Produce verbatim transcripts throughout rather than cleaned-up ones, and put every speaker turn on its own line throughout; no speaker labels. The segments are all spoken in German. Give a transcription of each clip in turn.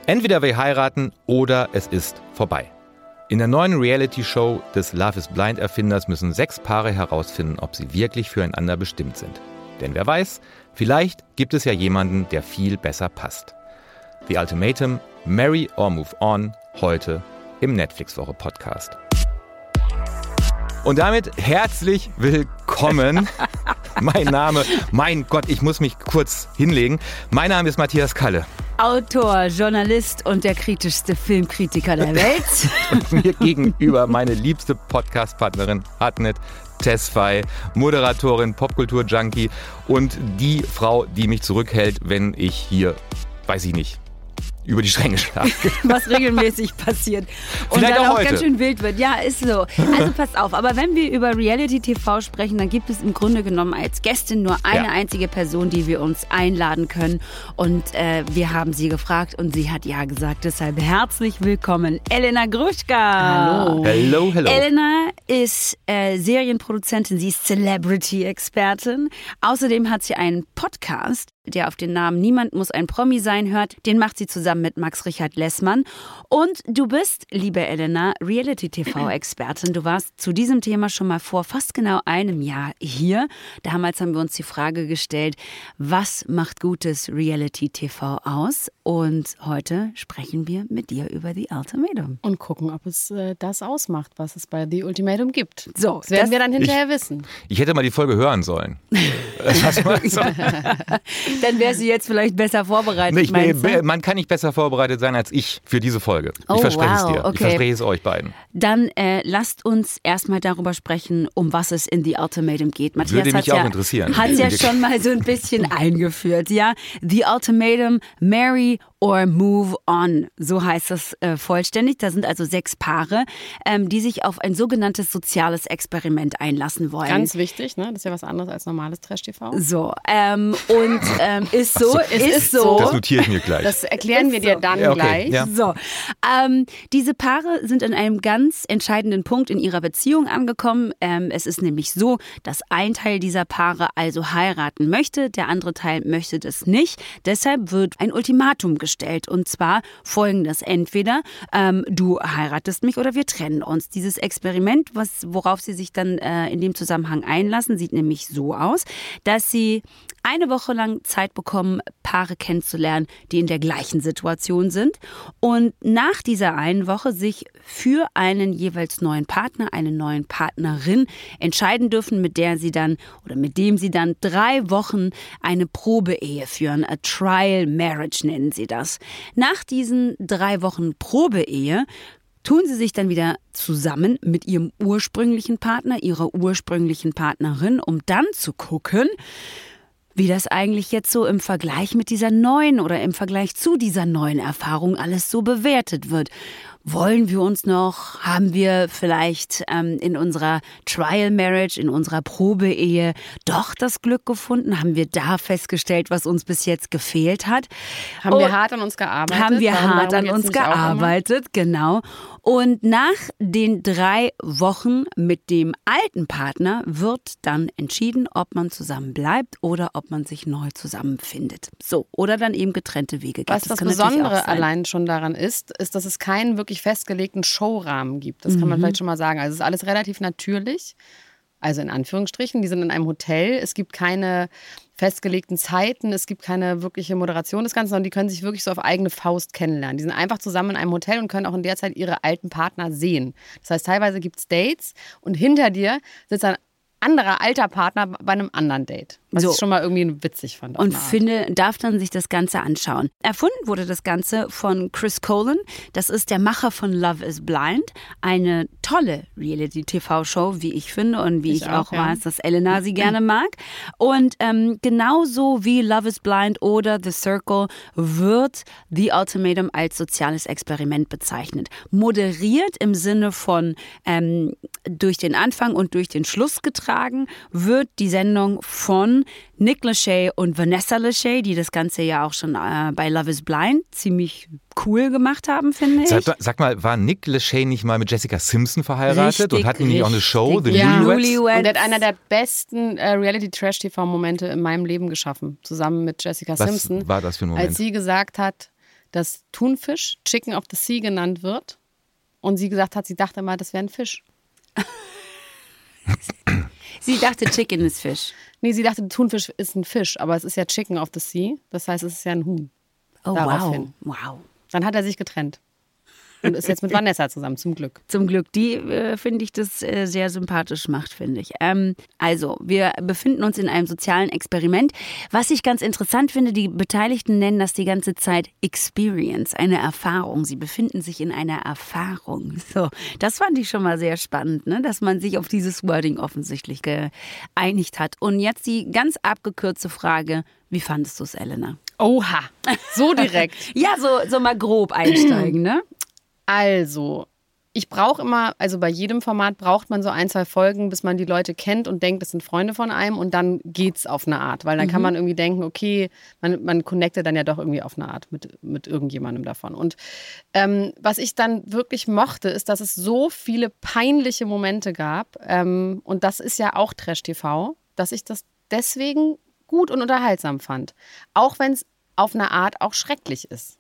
Entweder wir heiraten oder es ist vorbei. In der neuen Reality-Show des Love is Blind-Erfinders müssen sechs Paare herausfinden, ob sie wirklich füreinander bestimmt sind. Denn wer weiß, vielleicht gibt es ja jemanden, der viel besser passt. The Ultimatum, Marry or Move On, heute im Netflix-Woche-Podcast. Und damit herzlich willkommen. Mein Name, mein Gott, ich muss mich kurz hinlegen. Mein Name ist Matthias Kalle.
Autor, Journalist und der kritischste Filmkritiker der Welt.
Und mir gegenüber meine liebste Podcast-Partnerin Hartnett Tesfaye, Moderatorin, Popkultur-Junkie und die Frau, die mich zurückhält, wenn ich hier, weiß ich nicht, über die Stränge schlage.
Was regelmäßig passiert. Und
Vielleicht
dann
auch
auch
heute.
ganz schön wild wird. Ja, ist so. Also passt auf, aber wenn wir über Reality-T V sprechen, dann gibt es im Grunde genommen als Gästin nur eine
Ja.
einzige Person, die wir uns einladen können. Und äh, wir haben sie gefragt und sie hat ja gesagt. Deshalb herzlich willkommen, Elena Gruschka.
Hallo.
Hello, hello.
Elena ist äh, Serienproduzentin, sie ist Celebrity-Expertin. Außerdem hat sie einen Podcast, der auf den Namen Niemand muss ein Promi sein hört. Den macht sie zusammen mit Max Richard Lessmann. Und du bist, liebe Elena, Reality-T V-Expertin. Du warst zu diesem Thema schon mal vor fast genau einem Jahr hier. Damals haben wir uns die Frage gestellt, was macht gutes Reality-T V aus? Und heute sprechen wir mit dir über The Ultimatum.
Und gucken, ob es äh, das ausmacht, was es bei The Ultimatum gibt.
So,
Das werden
das-
wir dann hinterher wissen.
Ich hätte mal die Folge hören sollen. Das war so.
Dann wärst du jetzt vielleicht besser vorbereitet,
Nee, ich,
meinst du?
man kann nicht besser vorbereitet sein als ich für diese Folge. Ich
Oh,
verspreche
wow,
es dir.
okay.
Ich verspreche es euch beiden.
Dann äh, lasst uns erstmal darüber sprechen, um was es in The Ultimatum geht. Matthias
Würde mich
hat's
auch
ja,
interessieren.
hat ja schon mal so ein bisschen eingeführt. Ja, The Ultimatum, Marry or Move On, so heißt das äh, vollständig. Da sind also sechs Paare, ähm, die sich auf ein sogenanntes soziales Experiment einlassen wollen.
Ganz wichtig, ne? Das ist ja was anderes als normales Trash-T V.
so, ähm, und ähm, ist so,
so, es
ist,
ist
so.
Das notiere ich mir gleich.
Das erklären wir
Ist
dir
so.
dann
Ja, okay,
gleich.
ja.
So, ähm, diese Paare sind an einem ganz entscheidenden Punkt in ihrer Beziehung angekommen. Ähm, es ist nämlich so, dass ein Teil dieser Paare also heiraten möchte, der andere Teil möchte das nicht. Deshalb wird ein Ultimatum gestellt und zwar folgendes: Entweder ähm, du heiratest mich oder wir trennen uns. Dieses Experiment, was, worauf sie sich dann äh, in dem Zusammenhang einlassen, sieht nämlich so aus, dass sie eine Woche lang Zeit bekommen, Paare kennenzulernen, die in der gleichen Situation sind und nach dieser einen Woche sich für einen jeweils neuen Partner, eine neuen Partnerin entscheiden dürfen, mit der sie dann oder mit dem sie dann drei Wochen eine Probeehe führen. A Trial Marriage nennen sie das. Nach diesen drei Wochen Probeehe tun sie sich dann wieder zusammen mit ihrem ursprünglichen Partner, ihrer ursprünglichen Partnerin, um dann zu gucken, wie das eigentlich jetzt so im Vergleich mit dieser neuen oder im Vergleich zu dieser neuen Erfahrung alles so bewertet wird. Wollen wir uns noch, haben wir vielleicht ähm, in unserer Trial Marriage, in unserer Probeehe doch das Glück gefunden? Haben wir da festgestellt, was uns bis jetzt gefehlt hat?
Haben wir
Und-
hart an uns gearbeitet?
Haben wir
Warum-
hart
darum
an
geht's
uns
nämlich auch immer.
gearbeitet, genau. Und nach den drei Wochen mit dem alten Partner wird dann entschieden, ob man zusammen bleibt oder ob man sich neu zusammenfindet. So, oder dann eben getrennte Wege geht.
Was das
kann natürlich auch
Besondere
sein.
allein schon daran ist, ist, dass es keinen wirklich festgelegten Showrahmen gibt. Das kann man vielleicht schon mal sagen. Also es ist alles relativ natürlich. Also in Anführungsstrichen, die sind in einem Hotel. Es gibt keine festgelegten Zeiten, es gibt keine wirkliche Moderation des Ganzen, sondern die können sich wirklich so auf eigene Faust kennenlernen. Die sind einfach zusammen in einem Hotel und können auch in der Zeit ihre alten Partner sehen. Das heißt, teilweise gibt es Dates und hinter dir sitzt ein anderer alter Partner bei einem anderen Date. Was
So.
ich schon mal irgendwie witzig fand. auf
Und
eine Art.
finde, darf dann sich das Ganze anschauen. Erfunden wurde das Ganze von Chris Colin. Das ist der Macher von Love is Blind. Eine tolle Reality-T V-Show, wie ich finde und wie ich,
Ich
auch,
auch, ja.
weiß, dass Elena sie gerne mag. Und ähm, genauso wie Love is Blind oder The Circle wird The Ultimatum als soziales Experiment bezeichnet. Moderiert im Sinne von ähm, durch den Anfang und durch den Schluss getragen wird die Sendung von Nick Lachey und Vanessa Lachey, die das Ganze ja auch schon äh, bei Love is Blind ziemlich cool gemacht haben, finde ich.
Sag, sag mal, war Nick Lachey nicht mal mit Jessica Simpson verheiratet
Richtig,
und hatten die nicht auch eine Show, The
richtig.
Ja.
Newlyweds?
Newlyweds.
Und er hat einer der besten äh, Reality-Trash-T V-Momente in meinem Leben geschaffen, zusammen mit Jessica
Was
Simpson.
war das für ein Moment?
Als sie gesagt hat, dass Thunfisch Chicken of the Sea genannt wird. Und sie gesagt hat, sie dachte mal, das wäre ein Fisch.
Sie dachte, Chicken ist Fisch.
Nee, sie dachte, Thunfisch ist ein Fisch, aber es ist ja Chicken of the Sea. Das heißt, es ist ja ein Huhn.
Oh,
Daraufhin.
wow. wow.
Dann hat er sich getrennt. Und ist jetzt mit Vanessa zusammen, zum Glück.
Zum Glück. Die äh, finde ich das äh, sehr sympathisch macht, finde ich. Ähm, also, wir befinden uns in einem sozialen Experiment. Was ich ganz interessant finde, die Beteiligten nennen das die ganze Zeit Experience, eine Erfahrung. Sie befinden sich in einer Erfahrung. So, das fand ich schon mal sehr spannend, ne? Dass man sich auf dieses Wording offensichtlich geeinigt hat. Und jetzt die ganz abgekürzte Frage, wie fandest du es, Elena?
Oha, so direkt.
Ja, so, so mal grob einsteigen, ne?
Also, ich brauche immer, also bei jedem Format braucht man so ein, zwei Folgen, bis man die Leute kennt und denkt, das sind Freunde von einem und dann geht's auf eine Art. Weil dann mhm. kann man irgendwie denken, okay, man, man connectet dann ja doch irgendwie auf eine Art mit, mit irgendjemandem davon. Und ähm, was ich dann wirklich mochte, ist, dass es so viele peinliche Momente gab. Ähm, und das ist ja auch Trash-T V, dass ich das deswegen gut und unterhaltsam fand. Auch wenn es auf eine Art auch schrecklich ist.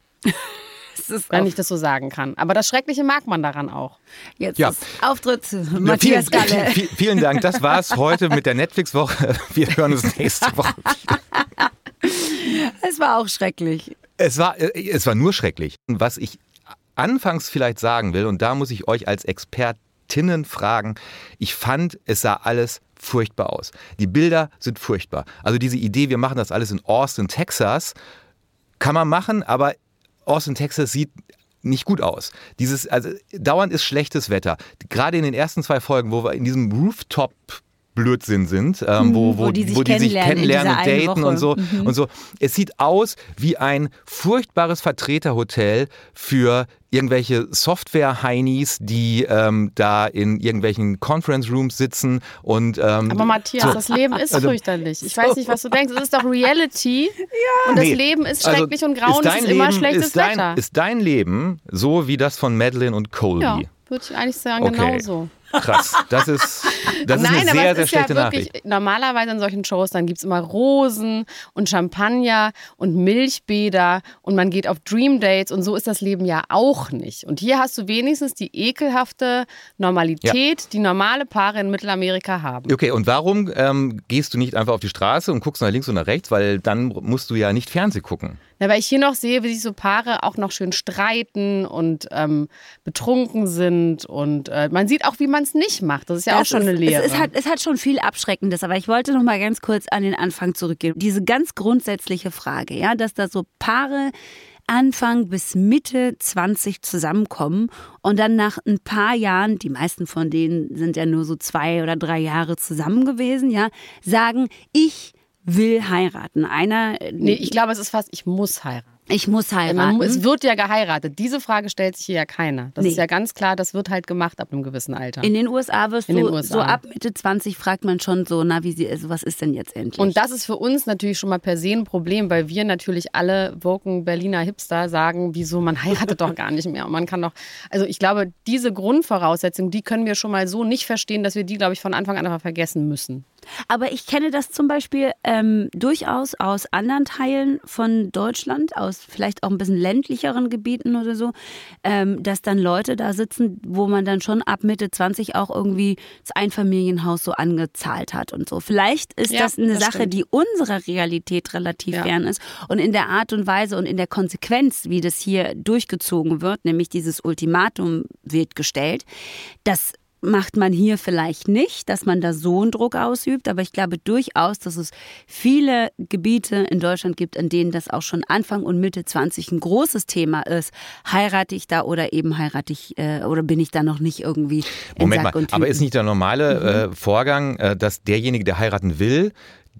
Wenn ich das so sagen kann. Aber das Schreckliche mag man daran auch.
Jetzt
ja.
ist Auftritt Matthias
ja, vielen,
Galle.
Vielen, vielen Dank. Das war's heute mit der Netflix-Woche. Wir hören uns nächste Woche wieder.
Es war auch schrecklich.
Es war, es war nur schrecklich. Was ich anfangs vielleicht sagen will, und da muss ich euch als Expertinnen fragen, ich fand, es sah alles furchtbar aus. Die Bilder sind furchtbar. Also diese Idee, wir machen das alles in Austin, Texas, kann man machen, aber Austin, Texas sieht nicht gut aus. Dieses, also dauernd ist schlechtes Wetter. Gerade in den ersten zwei Folgen, wo wir in diesem Rooftop-Blödsinn sind, ähm, wo, wo, wo die sich wo die kennenlernen, sich kennenlernen und daten und so, mhm. und so. Es sieht aus wie ein furchtbares Vertreterhotel für irgendwelche Software-Heinis, die ähm, da in irgendwelchen Conference-Rooms sitzen und ähm,
aber Matthias, so. Das Leben ist also, fürchterlich. Ich so. weiß nicht, was du denkst. Es ist doch Reality ja. und das nee. Leben ist schrecklich also, und grau und es ist Leben, immer schlechtes
ist dein,
Wetter.
Ist dein Leben so wie das von Madeleine und Colby?
Ja, würde ich eigentlich sagen,
okay.
genauso.
Krass, das ist, das
Nein,
ist eine
aber
sehr,
es
sehr
ist
schlechte
ja wirklich,
Nachricht.
Normalerweise in solchen Shows, dann gibt es immer Rosen und Champagner und Milchbäder und man geht auf Dream Dates und so ist das Leben ja auch nicht. Und hier hast du wenigstens die ekelhafte Normalität, ja. die normale Paare in Mittelamerika haben.
Okay, und warum ähm, gehst du nicht einfach auf die Straße und guckst nach links und nach rechts, weil dann musst du ja nicht Fernsehen gucken.
Ja, weil ich hier noch sehe, wie sich so Paare auch noch schön streiten und ähm, betrunken sind und äh, man sieht auch, wie man es nicht macht. Das ist ja das auch schon ist, eine Lehre.
Es, es, hat, es hat schon viel Abschreckendes, aber ich wollte noch mal ganz kurz an den Anfang zurückgehen. Diese ganz grundsätzliche Frage, ja, dass da so Paare Anfang bis Mitte zwanzig zusammenkommen und dann nach ein paar Jahren, die meisten von denen sind ja nur so zwei oder drei Jahre zusammen gewesen, ja, sagen, ich will heiraten. Einer.
Nee, ich glaube, es ist fast, ich muss heiraten.
Ich muss heiraten.
Man, es wird ja geheiratet. Diese Frage stellt sich hier ja keiner. Das nee. ist ja ganz klar, das wird halt gemacht ab einem gewissen Alter.
In den U S A wirst du
U S A.
so ab Mitte zwanzig fragt man schon so, na, wie sie, also was ist denn jetzt endlich?
Und das ist für uns natürlich schon mal per se ein Problem, weil wir natürlich alle woken Berliner Hipster sagen, wieso, man heiratet doch gar nicht mehr. Und man kann doch, also ich glaube, diese Grundvoraussetzungen, die können wir schon mal so nicht verstehen, dass wir die, glaube ich, von Anfang an einfach vergessen müssen.
Aber ich kenne das zum Beispiel ähm, durchaus aus anderen Teilen von Deutschland, aus vielleicht auch ein bisschen ländlicheren Gebieten oder so, ähm, dass dann Leute da sitzen, wo man dann schon ab Mitte zwanzig auch irgendwie das Einfamilienhaus so angezahlt hat und so. Vielleicht ist ja, das eine das Sache, stimmt. die unserer Realität relativ ja. fern ist und in der Art und Weise und in der Konsequenz, wie das hier durchgezogen wird, nämlich dieses Ultimatum wird gestellt, das macht man hier vielleicht nicht, dass man da so einen Druck ausübt, aber ich glaube durchaus, dass es viele Gebiete in Deutschland gibt, in denen das auch schon Anfang und Mitte zwanzig ein großes Thema ist. Heirate ich da oder eben heirate ich äh, oder bin ich da noch nicht irgendwie in
Moment
Sack
mal,
und Tüten?
Aber ist nicht der normale
mhm.
äh, Vorgang, äh, dass derjenige, der heiraten will,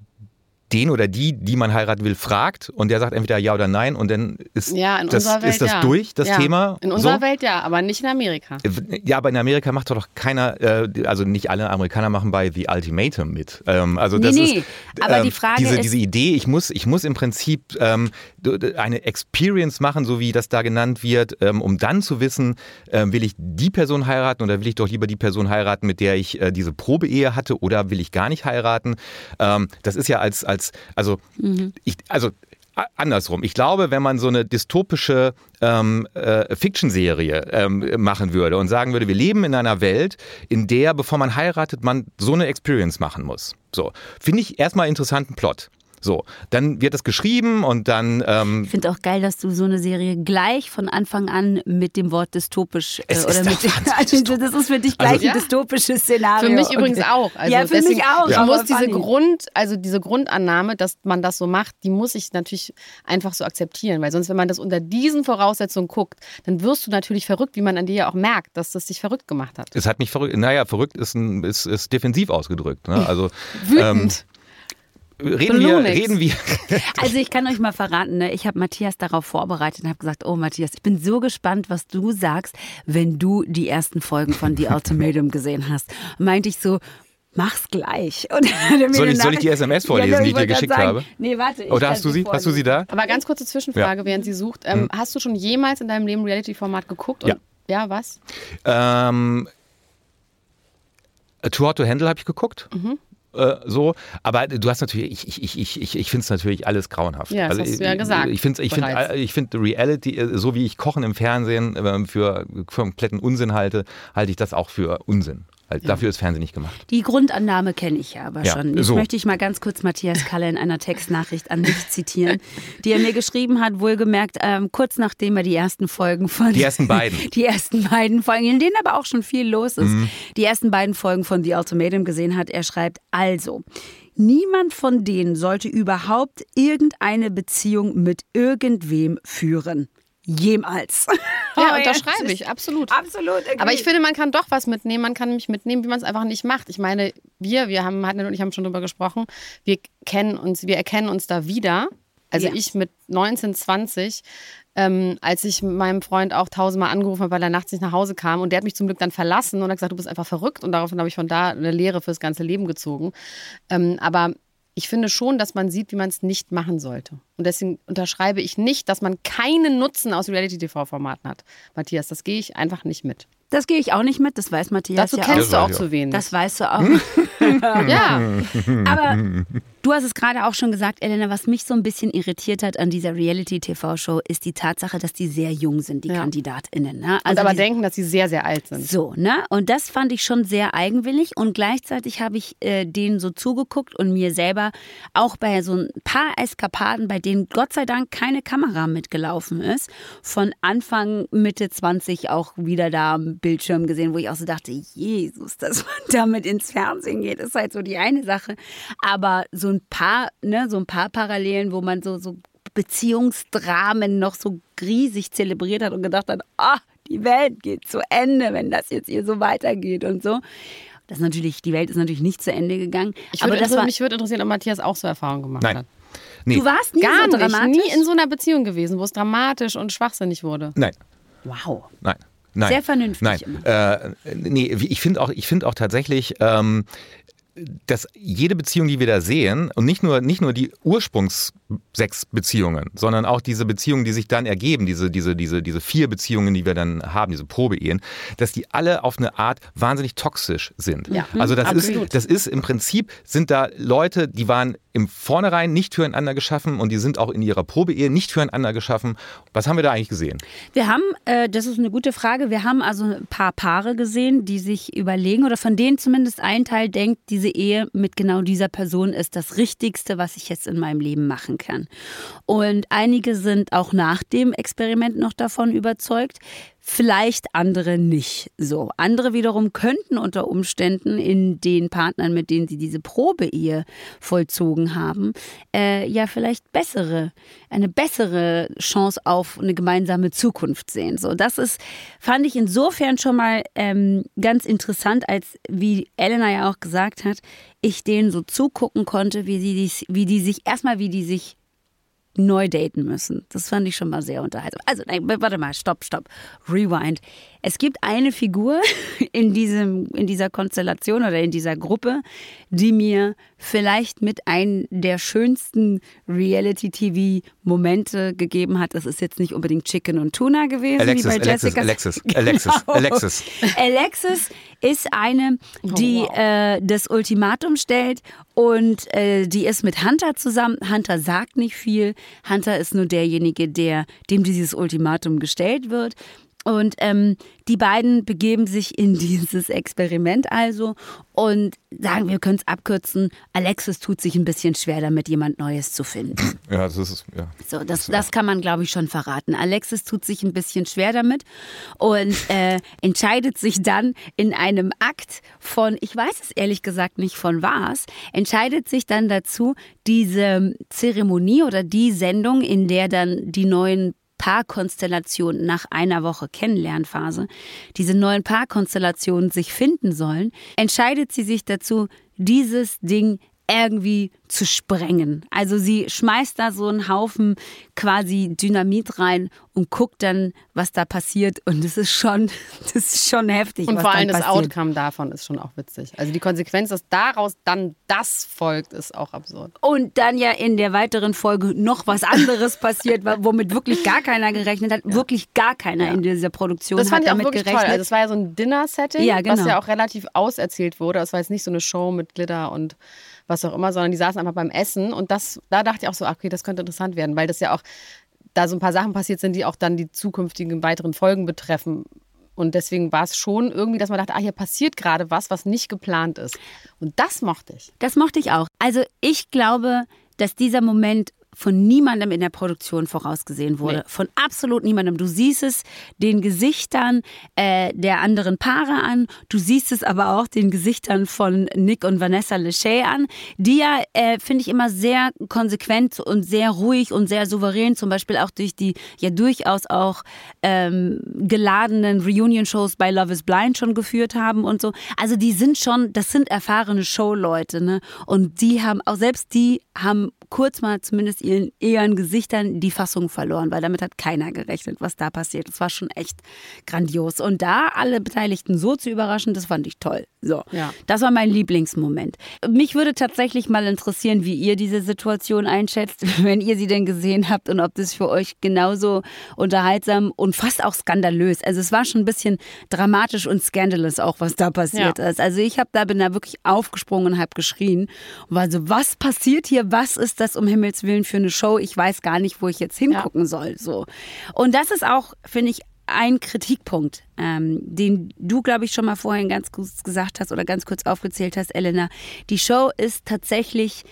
den oder die, die man heiraten will, fragt und der sagt entweder ja oder nein und dann ist,
ja, in
das,
Welt,
ist das
ja.
durch, das
ja.
Thema?
In unserer
so?
Welt ja, aber nicht in Amerika.
Ja, aber in Amerika macht doch keiner, äh, also nicht alle Amerikaner machen bei The Ultimatum mit. Ähm, also das
nee, nee,
ist,
aber
ähm,
die Frage
diese,
ist,
diese Idee, ich muss, ich muss im Prinzip ähm, eine Experience machen, so wie das da genannt wird, ähm, um dann zu wissen, ähm, will ich die Person heiraten oder will ich doch lieber die Person heiraten, mit der ich äh, diese Probeehe hatte oder will ich gar nicht heiraten? Ähm, das ist ja als, als also Ich, also andersrum. Ich glaube, wenn man so eine dystopische ähm, äh, Fiction-Serie ähm, machen würde und sagen würde, wir leben in einer Welt, in der, bevor man heiratet, man so eine Experience machen muss. So, finde ich erstmal interessanten Plot. So, dann wird das geschrieben und dann... Ähm
ich finde auch geil, dass du so eine Serie gleich von Anfang an mit dem Wort dystopisch...
Es
äh, oder
ist
mit dem, also das ist für dich gleich also, ein ja. dystopisches Szenario.
Für mich übrigens auch. Also
ja, für deswegen, mich auch.
Ich
Ja.
muss diese Grund, also diese Grundannahme, dass man das so macht, die muss ich natürlich einfach so akzeptieren. Weil sonst, wenn man das unter diesen Voraussetzungen guckt, dann wirst du natürlich verrückt, wie man an dir ja auch merkt, dass das dich verrückt gemacht hat.
Es hat mich verrückt... Naja, verrückt ist, ein, ist, ist defensiv ausgedrückt. Ne? Also,
Wütend.
Ähm, Reden wir, reden wir.
Also ich kann euch mal verraten, ne? Ich habe Matthias darauf vorbereitet und habe gesagt, oh Matthias, ich bin so gespannt, was du sagst, wenn du die ersten Folgen von The Ultimatum gesehen hast. Und meinte ich so, mach's gleich. Und
soll, ich, soll ich die S M S vorlesen, ja, die ich dir geschickt sagen, habe?
Nee, warte.
Oder hast du sie? Hast du sie da?
Aber ganz kurze Zwischenfrage, ja. während sie sucht. Ähm, hm. Hast du schon jemals in deinem Leben Reality-Format geguckt? Und,
ja.
Ja, was?
Ähm, Too Hot to Handle habe ich geguckt. Mhm. So, aber du hast natürlich, ich, ich, ich, ich, ich finde es natürlich alles grauenhaft.
Ja, das
also,
hast du ja gesagt.
Ich finde ich find, ich find Reality, so wie ich Kochen im Fernsehen für, für kompletten Unsinn halte, halte ich das auch für Unsinn. Halt, ja. Dafür ist Fernsehen nicht gemacht.
Die Grundannahme kenne ich ja aber
ja,
schon. Jetzt
so.
möchte ich mal ganz kurz Matthias Kalle in einer Textnachricht an dich zitieren, die er mir geschrieben hat, wohlgemerkt, ähm, kurz nachdem er die ersten Folgen von...
Die ersten beiden.
Die ersten beiden Folgen, in denen aber auch schon viel los ist,
mhm.
die ersten beiden Folgen von The Ultimatum gesehen hat. Er schreibt, also, niemand von denen sollte überhaupt irgendeine Beziehung mit irgendwem führen. Jemals.
Ja, unterschreibe ich, absolut.
Absolut. Okay.
Aber ich finde, man kann doch was mitnehmen. Man kann nämlich mitnehmen, wie man es einfach nicht macht. Ich meine, wir, wir haben, Hadnet und ich haben schon drüber gesprochen, wir kennen uns, wir erkennen uns da wieder. Also ja. ich mit neunzehn, zwanzig, ähm, als ich meinem Freund auch tausendmal angerufen habe, weil er nachts nicht nach Hause kam. Und der hat mich zum Glück dann verlassen und hat gesagt, du bist einfach verrückt. Und daraufhin habe ich von da eine Lehre fürs ganze Leben gezogen. Ähm, aber ich finde schon, dass man sieht, wie man es nicht machen sollte. Und deswegen unterschreibe ich nicht, dass man keinen Nutzen aus Reality-T V-Formaten hat. Matthias, das gehe ich einfach nicht mit.
Das gehe ich auch nicht mit, das weiß Matthias
Dazu
ja
kennst
auch.
du auch zu wenig.
Das weißt du auch.
Ja.
Aber du hast es gerade auch schon gesagt, Elena, was mich so ein bisschen irritiert hat an dieser Reality-T V-Show, ist die Tatsache, dass die sehr jung sind, die ja. KandidatInnen. Ne?
Und
Also
aber
die,
denken, dass sie sehr, sehr alt sind.
So, ne? Und das fand ich schon sehr eigenwillig und gleichzeitig habe ich äh, denen so zugeguckt und mir selber auch bei so ein paar Eskapaden, bei denen Gott sei Dank keine Kamera mitgelaufen ist, von Anfang, Mitte zwanzig auch wieder da am Bildschirm gesehen, wo ich auch so dachte, Jesus, dass man damit ins Fernsehen geht, ist halt so die eine Sache. Aber so ein paar, ne, so ein paar Parallelen, wo man so, so Beziehungsdramen noch so riesig zelebriert hat und gedacht hat, ah, die Welt geht zu Ende, wenn das jetzt hier so weitergeht und so. Das ist natürlich, die Welt ist natürlich nicht zu Ende gegangen.
Ich
aber
würde,
das war,
mich würde interessieren, ob Matthias auch so Erfahrungen gemacht
Nein.
hat.
Nee.
Du warst nie
Gar
so
nicht,
dramatisch?
nie in so einer Beziehung gewesen, wo es dramatisch und schwachsinnig wurde.
Nein.
Wow.
Nein. Nein.
Sehr vernünftig.
Nein. Äh, nee, ich finde auch, ich finde auch tatsächlich, ähm, dass jede Beziehung, die wir da sehen, und nicht nur, nicht nur die Ursprungs sechs Beziehungen, sondern auch diese Beziehungen, die sich dann ergeben, diese, diese, diese, diese vier Beziehungen, die wir dann haben, diese Probeehen, dass die alle auf eine Art wahnsinnig toxisch sind.
Ja,
also das
absolut.
ist, das ist im Prinzip, sind da Leute, die waren im Vornherein nicht füreinander geschaffen und die sind auch in ihrer Probeehe nicht füreinander geschaffen. Was haben wir da eigentlich gesehen?
Wir haben, äh, das ist eine gute Frage, wir haben also ein paar Paare gesehen, die sich überlegen oder von denen zumindest ein Teil denkt, diese Ehe mit genau dieser Person ist das Richtigste, was ich jetzt in meinem Leben machen kann. Und einige sind auch nach dem Experiment noch davon überzeugt, vielleicht andere nicht so. Andere wiederum könnten unter Umständen in den Partnern, mit denen sie diese Probeehe vollzogen haben, äh, ja vielleicht bessere, eine bessere Chance auf eine gemeinsame Zukunft sehen. So, das ist, fand ich insofern schon mal ähm, ganz interessant, als, wie Elena ja auch gesagt hat, ich denen so zugucken konnte, wie die, wie die sich, erstmal wie die sich neu daten müssen. Das fand ich schon mal sehr unterhaltsam. Also, nein, warte mal, stopp, stopp. Rewind. Es gibt eine Figur in, diesem, in dieser Konstellation oder in dieser Gruppe, die mir vielleicht mit einem der schönsten Reality-T V-Momente gegeben hat. Das ist jetzt nicht unbedingt Chicken und Tuna gewesen,
Alexis,
wie bei
Alexis,
Jessica.
Alexis, Alexis,
Genau.
Alexis.
Alexis ist eine, die
Oh, wow.
äh, das Ultimatum stellt und äh, die ist mit Hunter zusammen. Hunter sagt nicht viel. Hunter ist nur derjenige, der, dem dieses Ultimatum gestellt wird. Und ähm, die beiden begeben sich in dieses Experiment also und sagen, wir können es abkürzen, Alexis tut sich ein bisschen schwer damit, jemand Neues zu finden.
Ja, das ist, ja.
So, das, das kann man, glaube ich, schon verraten. Alexis tut sich ein bisschen schwer damit und äh, entscheidet sich dann in einem Akt von, ich weiß es ehrlich gesagt nicht von was, entscheidet sich dann dazu, diese Zeremonie oder die Sendung, in der dann die neuen Paarkonstellationen nach einer Woche Kennenlernphase, diese neuen Paarkonstellationen sich finden sollen, entscheidet sie sich dazu, dieses Ding irgendwie zu sprengen. Also sie schmeißt da so einen Haufen quasi Dynamit rein und guckt dann, was da passiert. Und das ist schon, das ist schon heftig,
Und
was
vor allem
dann
das
passiert.
Outcome davon ist schon auch witzig. Also die Konsequenz, dass daraus dann das folgt, ist auch absurd.
Und dann ja in der weiteren Folge noch was anderes passiert, womit wirklich gar keiner gerechnet hat. Ja. Wirklich gar keiner ja. in dieser Produktion
das fand
hat
ich auch
damit
wirklich
gerechnet.
Toll. Also es war ja so ein Dinner-Setting,
ja, genau.
was ja auch relativ auserzählt wurde. Es war jetzt nicht so eine Show mit Glitter und was auch immer, sondern die saßen einfach beim Essen. Und das, da dachte ich auch so, okay, das könnte interessant werden, weil das ja auch da so ein paar Sachen passiert sind, die auch dann die zukünftigen weiteren Folgen betreffen. Und deswegen war es schon irgendwie, dass man dachte, ah, hier passiert gerade was, was nicht geplant ist. Und das mochte ich.
Das mochte ich auch. Also ich glaube, dass dieser Moment von niemandem in der Produktion vorausgesehen wurde. Nee. Von absolut niemandem. Du siehst es den Gesichtern äh, der anderen Paare an. Du siehst es aber auch den Gesichtern von Nick und Vanessa Lachey an, die ja, äh, finde ich, immer sehr konsequent und sehr ruhig und sehr souverän, zum Beispiel auch durch die ja durchaus auch ähm, geladenen Reunion-Shows bei Love is Blind schon geführt haben und so. Also die sind schon, das sind erfahrene Showleute, ne? Und die haben, auch selbst die haben kurz mal zumindest ihren, ihren Gesichtern die Fassung verloren, weil damit hat keiner gerechnet, was da passiert. Das war schon echt grandios. Und da alle Beteiligten so zu überraschen, das fand ich toll. So,
ja.
Das war mein Lieblingsmoment. Mich würde tatsächlich mal interessieren, wie ihr diese Situation einschätzt, wenn ihr sie denn gesehen habt und ob das für euch genauso unterhaltsam und fast auch skandalös. Also es war schon ein bisschen dramatisch und scandalous auch, was da passiert ja. ist. Also ich habe da bin da wirklich aufgesprungen und habe geschrien und war so, was passiert hier? Was ist das um Himmels Willen für eine Show? Ich weiß gar nicht, wo ich jetzt hingucken ja. soll. So. Und das ist auch, finde ich, ein Kritikpunkt, ähm, den du, glaube ich, schon mal vorhin ganz kurz gesagt hast oder ganz kurz aufgezählt hast, Elena. Die Show ist tatsächlich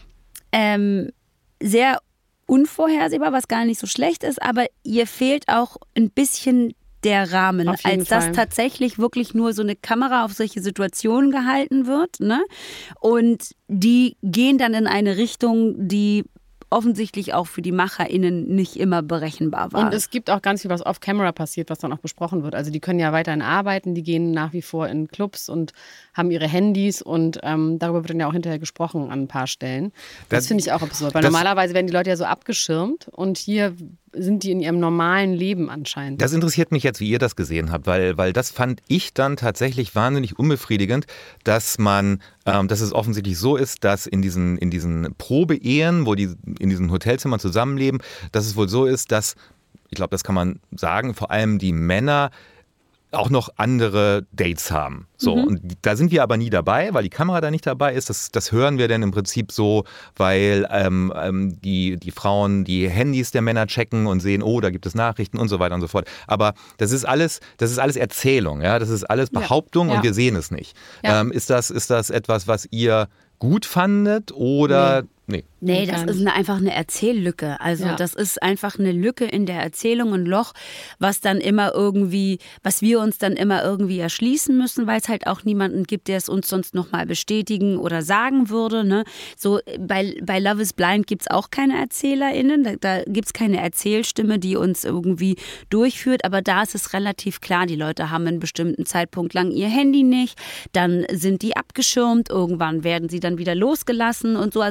ähm, sehr unvorhersehbar, was gar nicht so schlecht ist, aber ihr fehlt auch ein bisschen der Rahmen, als dass
Fall.
tatsächlich wirklich nur so eine Kamera auf solche Situationen gehalten wird, ne? Und die gehen dann in eine Richtung, die offensichtlich auch für die MacherInnen nicht immer berechenbar war.
Und es gibt auch ganz viel, was off-camera passiert, was dann auch besprochen wird. Also die können ja weiterhin arbeiten, die gehen nach wie vor in Clubs und haben ihre Handys und ähm, darüber wird dann ja auch hinterher gesprochen an ein paar Stellen. Das, das finde ich auch absurd, weil normalerweise werden die Leute ja so abgeschirmt und hier sind die in ihrem normalen Leben anscheinend.
Das interessiert mich jetzt, wie ihr das gesehen habt, weil, weil das fand ich dann tatsächlich wahnsinnig unbefriedigend, dass man, ähm, dass es offensichtlich so ist, dass in diesen, in diesen Probe-Ehen, wo die in diesen Hotelzimmern zusammenleben, dass es wohl so ist, dass, ich glaube, das kann man sagen, vor allem die Männer auch noch andere Dates haben. So, mhm. Und da sind wir aber nie dabei, weil die Kamera da nicht dabei ist. Das, das hören wir dann im Prinzip so, weil ähm, ähm, die, die Frauen die Handys der Männer checken und sehen, oh, da gibt es Nachrichten und so weiter und so fort. Aber das ist alles, das ist alles Erzählung, ja, das ist alles Behauptung ja. Ja. und wir sehen es nicht. Ja. Ähm, ist das, ist das etwas, was ihr gut fandet oder nee? Nee.
Nee, das ist eine, einfach eine Erzähllücke. Also ja. das ist einfach eine Lücke in der Erzählung, ein Loch, was dann immer irgendwie, was wir uns dann immer irgendwie erschließen müssen, weil es halt auch niemanden gibt, der es uns sonst nochmal bestätigen oder sagen würde. Ne? So bei, bei Love is Blind gibt es auch keine ErzählerInnen, da, da gibt es keine Erzählstimme, die uns irgendwie durchführt, aber da ist es relativ klar, die Leute haben einen bestimmten Zeitpunkt lang ihr Handy nicht, dann sind die abgeschirmt, irgendwann werden sie dann wieder losgelassen und so. Also du kannst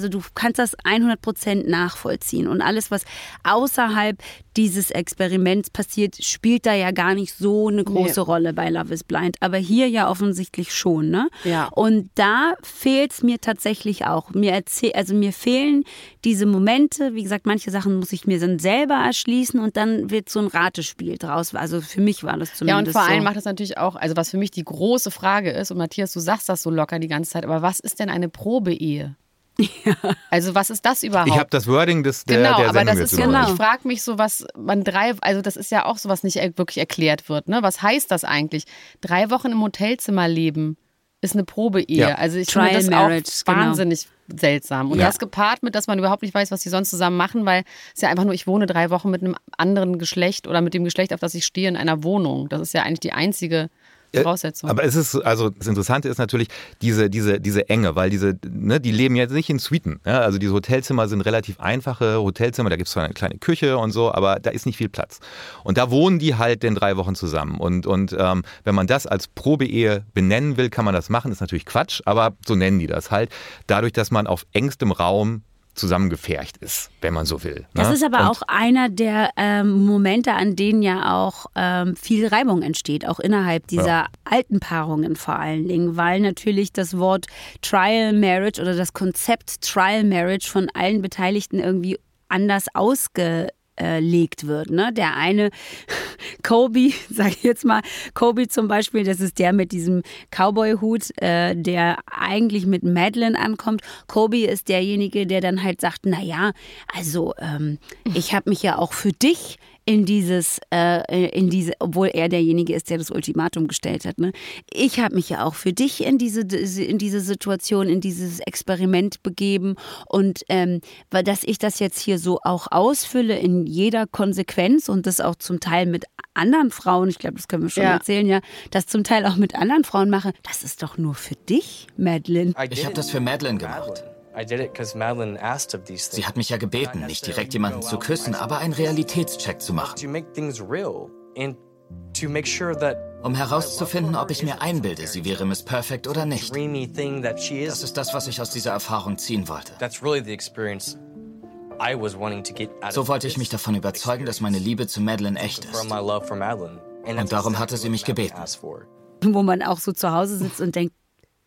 kannst das hundert Prozent nachvollziehen. Und alles, was außerhalb dieses Experiments passiert, spielt da ja gar nicht so eine große nee. Rolle bei Love is Blind. Aber hier ja offensichtlich schon. Ne?
Ja.
Und da fehlt es mir tatsächlich auch. Mir erzähl, also mir fehlen diese Momente. Wie gesagt, manche Sachen muss ich mir dann selber erschließen und dann wird so ein Ratespiel draus. Also für mich war das zumindest so.
Ja, und vor allem so. Macht das natürlich auch, also was für mich die große Frage ist, und Matthias, du sagst das so locker die ganze Zeit, aber was ist denn eine Probe-Ehe? Ja. Also was ist das überhaupt?
Ich habe das Wording des der,
genau,
der
aber
Sendung
das ist
genau.
Ich frage mich so, was man drei, also das ist ja auch so, was nicht wirklich erklärt wird. Ne? Was heißt das eigentlich? Drei Wochen im Hotelzimmer leben ist eine Probe-Ehe. Ja. Also ich
Trial
finde das
Marriage,
auch wahnsinnig
genau.
seltsam. Und
ja.
das gepaart mit, dass man überhaupt nicht weiß, was die sonst zusammen machen, weil es ja einfach nur, ich wohne drei Wochen mit einem anderen Geschlecht oder mit dem Geschlecht, auf das ich stehe, in einer Wohnung. Das ist ja eigentlich die einzige Voraussetzung.
Aber es ist, also das Interessante ist natürlich diese, diese, diese Enge, weil diese, ne, die leben jetzt nicht in Suiten. Ja? Also diese Hotelzimmer sind relativ einfache Hotelzimmer, da gibt es zwar eine kleine Küche und so, aber da ist nicht viel Platz. Und da wohnen die halt in drei Wochen zusammen. Und, und ähm, wenn man das als Probeehe benennen will, kann man das machen, ist natürlich Quatsch, aber so nennen die das halt. Dadurch, dass man auf engstem Raum zusammengefercht ist, wenn man so will. Ne?
Das ist aber
und
auch einer der ähm, Momente, an denen ja auch ähm, viel Reibung entsteht, auch innerhalb dieser ja. alten Paarungen vor allen Dingen, weil natürlich das Wort Trial Marriage oder das Konzept Trial Marriage von allen Beteiligten irgendwie anders ausge legt wird. Ne? Der eine, Kobe, sage ich jetzt mal, Kobe zum Beispiel, das ist der mit diesem Cowboy-Hut, äh, der eigentlich mit Madeleine ankommt. Kobe ist derjenige, der dann halt sagt, naja, also ähm, ich habe mich ja auch für dich in dieses, äh, in diese, obwohl er derjenige ist, der das Ultimatum gestellt hat. Ne? Ich habe mich ja auch für dich in diese, in diese Situation, in dieses Experiment begeben und ähm, weil dass ich das jetzt hier so auch ausfülle in jeder Konsequenz und das auch zum Teil mit anderen Frauen, ich glaube, das können wir schon ja. erzählen, ja, das zum Teil auch mit anderen Frauen mache, das ist doch nur für dich, Madeleine.
Ich habe das für Madeleine gemacht. Sie hat mich ja gebeten, nicht direkt jemanden zu küssen, aber einen Realitätscheck zu machen. Um herauszufinden, ob ich mir einbilde, sie wäre Miss Perfect oder nicht. Das ist das, was ich aus dieser Erfahrung ziehen wollte. So wollte ich mich davon überzeugen, dass meine Liebe zu Madeleine echt ist. Und darum hatte sie mich gebeten.
Wo man auch so zu Hause sitzt und denkt,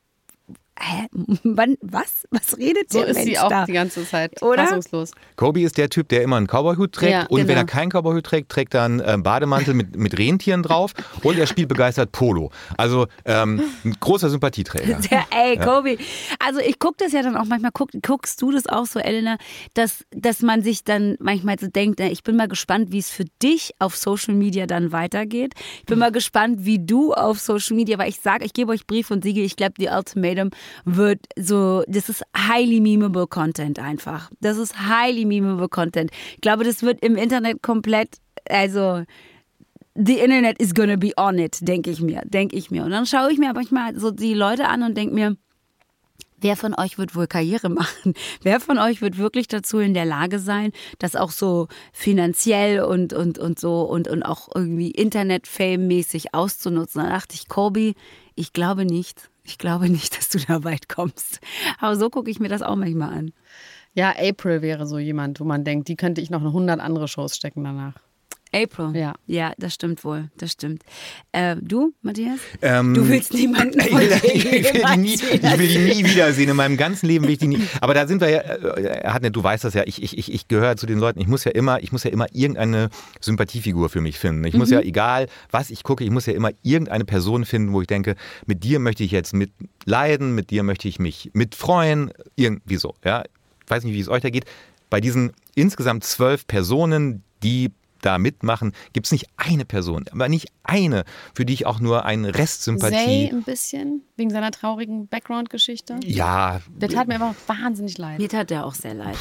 hä, wann, was? Was redet der
So ist
Mensch
sie auch
da?
Die ganze Zeit,
oder?
Fassungslos.
Kobe ist der Typ, der immer einen Cowboyhut trägt
ja,
und
genau.
wenn er keinen Cowboyhut trägt, trägt er einen äh, Bademantel mit, mit Rentieren drauf und er spielt begeistert Polo. Also ähm, ein großer Sympathieträger.
Ja, ey,
ja.
Kobe. Also ich gucke das ja dann auch manchmal, guck, guckst du das auch so, Elena, dass, dass man sich dann manchmal so denkt, ich bin mal gespannt, wie es für dich auf Social Media dann weitergeht. Ich bin mal gespannt, wie du auf Social Media, weil ich sage, ich gebe euch Brief und Siegel, ich glaube, die Ultimatum wird so, das ist highly memeable Content einfach. Das ist highly memeable Content. Ich glaube, das wird im Internet komplett, also the Internet is gonna be on it, denke ich mir, denke ich mir. Und dann schaue ich mir manchmal so die Leute an und denke mir, wer von euch wird wohl Karriere machen? Wer von euch wird wirklich dazu in der Lage sein, das auch so finanziell und, und, und so und, und auch irgendwie Internet-Fame-mäßig auszunutzen? Da dachte ich, Kobe, ich glaube nicht. Ich glaube nicht, dass du da weit kommst. Aber so gucke ich mir das auch manchmal an.
Ja, April wäre so jemand, wo man denkt, die könnte ich noch eine hundert andere Shows stecken danach.
April?
Ja.
Ja, das stimmt wohl, das stimmt. Äh, du, Matthias?
Ähm,
du willst niemanden
ich, will, ich, will die nie, ich will die nie wiedersehen. In meinem ganzen Leben will ich die nie. Aber da sind wir ja, äh, du weißt das ja, ich, ich, ich gehöre zu den Leuten, ich muss ja immer, ich muss ja immer irgendeine Sympathiefigur für mich finden. Ich muss mhm. ja, egal was ich gucke, ich muss ja immer irgendeine Person finden, wo ich denke, mit dir möchte ich jetzt mitleiden, mit dir möchte ich mich mitfreuen, irgendwie so. Ja? Ich weiß nicht, wie es euch da geht. Bei diesen insgesamt zwölf Personen, die da mitmachen, gibt es nicht eine Person, aber nicht eine, für die ich auch nur einen Rest Sympathie...
Zay ein bisschen, wegen seiner traurigen Background-Geschichte.
Ja.
Der tat mir einfach wahnsinnig leid.
Mir tat der auch sehr leid.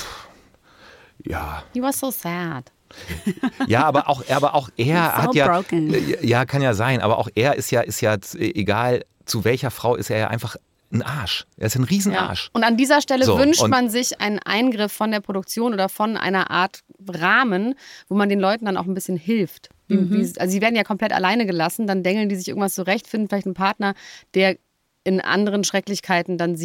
Ja.
He was so sad.
Ja, aber auch, aber auch er
so
hat ja...
broken.
Ja, kann ja sein, aber auch er ist ja, ist ja, egal zu welcher Frau, ist er ja einfach ein Arsch. Er ist ein Riesenarsch.
Ja. Und an dieser Stelle
so,
wünscht man sich einen Eingriff von der Produktion oder von einer Art Rahmen, wo man den Leuten dann auch ein bisschen hilft. Wie,
Mhm.
wie, also sie werden ja komplett alleine gelassen, dann dengeln die sich irgendwas zurecht, finden vielleicht einen Partner, der in anderen Schrecklichkeiten dann sie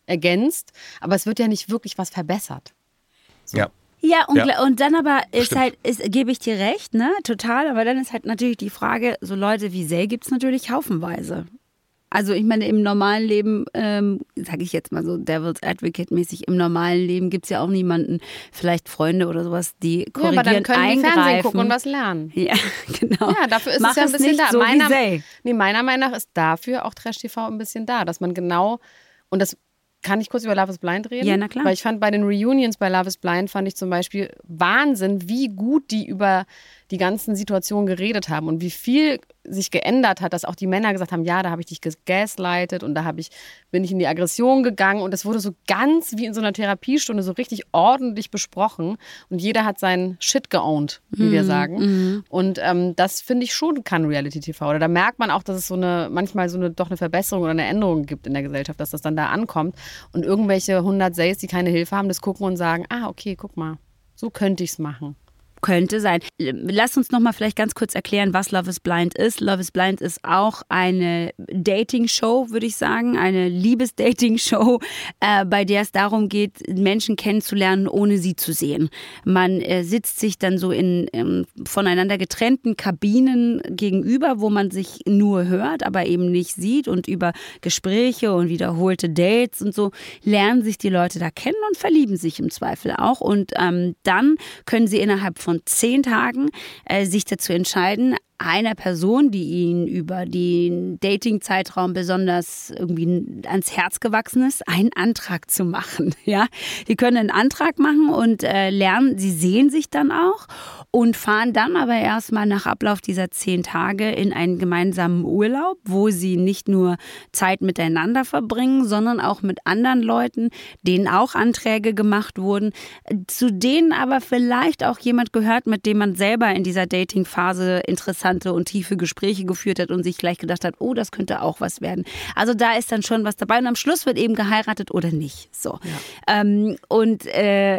ergänzt, aber es wird ja nicht wirklich was verbessert. So.
Ja.
Ja, und,
Ja.
und dann aber ist
Stimmt.
halt, ist, gebe ich dir recht, ne, total, aber dann ist halt natürlich die Frage, so Leute wie Zay gibt es natürlich haufenweise. Also ich meine, im normalen Leben, ähm, sage ich jetzt mal so Devil's Advocate-mäßig, im normalen Leben gibt es ja auch niemanden, vielleicht Freunde oder sowas, die korrigieren,
Ja, aber dann können die
eingreifen.
Fernsehen gucken und was lernen.
Ja, genau.
Ja, dafür ist
Mach
es ja ein bisschen
nicht
da.
so
meiner,
wie Zay.
nee, meiner Meinung nach ist dafür auch Trash-T V ein bisschen da, dass man genau, und das kann ich kurz über Love is Blind reden?
Ja, na klar.
Weil ich fand bei den Reunions bei Love is Blind, fand ich zum Beispiel Wahnsinn, wie gut die über die ganzen Situationen geredet haben und wie viel sich geändert hat, dass auch die Männer gesagt haben, ja, da habe ich dich gaslightet und da habe ich, bin ich in die Aggression gegangen und es wurde so ganz wie in so einer Therapiestunde so richtig ordentlich besprochen und jeder hat seinen Shit geowned, wie wir sagen. Und ähm, das finde ich schon kann Reality-T V. Oder da merkt man auch, dass es so eine, manchmal so eine, doch eine Verbesserung oder eine Änderung gibt in der Gesellschaft, dass das dann da ankommt und irgendwelche hundert Says, die keine Hilfe haben, das gucken und sagen, ah, okay, guck mal, so könnte ich es machen.
Könnte sein. Lass uns noch mal vielleicht ganz kurz erklären, was Love is Blind ist. Love is Blind ist auch eine Dating-Show, würde ich sagen, eine Liebes-Dating-Show, äh, bei der es darum geht, Menschen kennenzulernen, ohne sie zu sehen. Man äh, sitzt sich dann so in ähm, voneinander getrennten Kabinen gegenüber, wo man sich nur hört, aber eben nicht sieht und über Gespräche und wiederholte Dates und so lernen sich die Leute da kennen und verlieben sich im Zweifel auch und ähm, dann können sie innerhalb von zehn Tagen äh, sich dazu entscheiden, einer Person, die ihnen über den Dating-Zeitraum besonders irgendwie ans Herz gewachsen ist, einen Antrag zu machen. Ja, die können einen Antrag machen und äh, lernen, sie sehen sich dann auch und fahren dann aber erstmal nach Ablauf dieser zehn Tage in einen gemeinsamen Urlaub, wo sie nicht nur Zeit miteinander verbringen, sondern auch mit anderen Leuten, denen auch Anträge gemacht wurden, zu denen aber vielleicht auch jemand gehört, mit dem man selber in dieser Dating-Phase interessant und tiefe Gespräche geführt hat und sich vielleicht gedacht hat, oh, das könnte auch was werden. Also da ist dann schon was dabei und am Schluss wird eben geheiratet oder nicht. So. Ja. Ähm, und äh,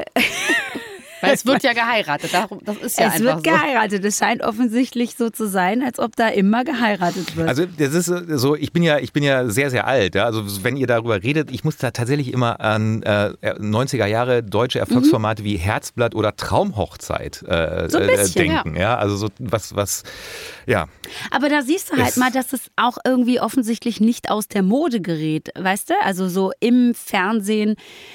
Weil es wird ja geheiratet, darum, das ist ja
es
einfach
wird
so.
geheiratet. Es scheint offensichtlich so zu sein, als ob da immer geheiratet wird.
Also das ist so, ich bin ja, ich bin ja sehr, sehr alt. Ja? Also wenn ihr darüber redet, ich muss da tatsächlich immer an äh, neunziger Jahre deutsche Erfolgsformate mhm. wie Herzblatt oder Traumhochzeit äh,
so ein bisschen,
äh, denken. Ja. ja, also so was, was, ja.
Aber da siehst du halt mal, dass es auch irgendwie offensichtlich nicht aus der Mode gerät, weißt du? Also so im Fernsehen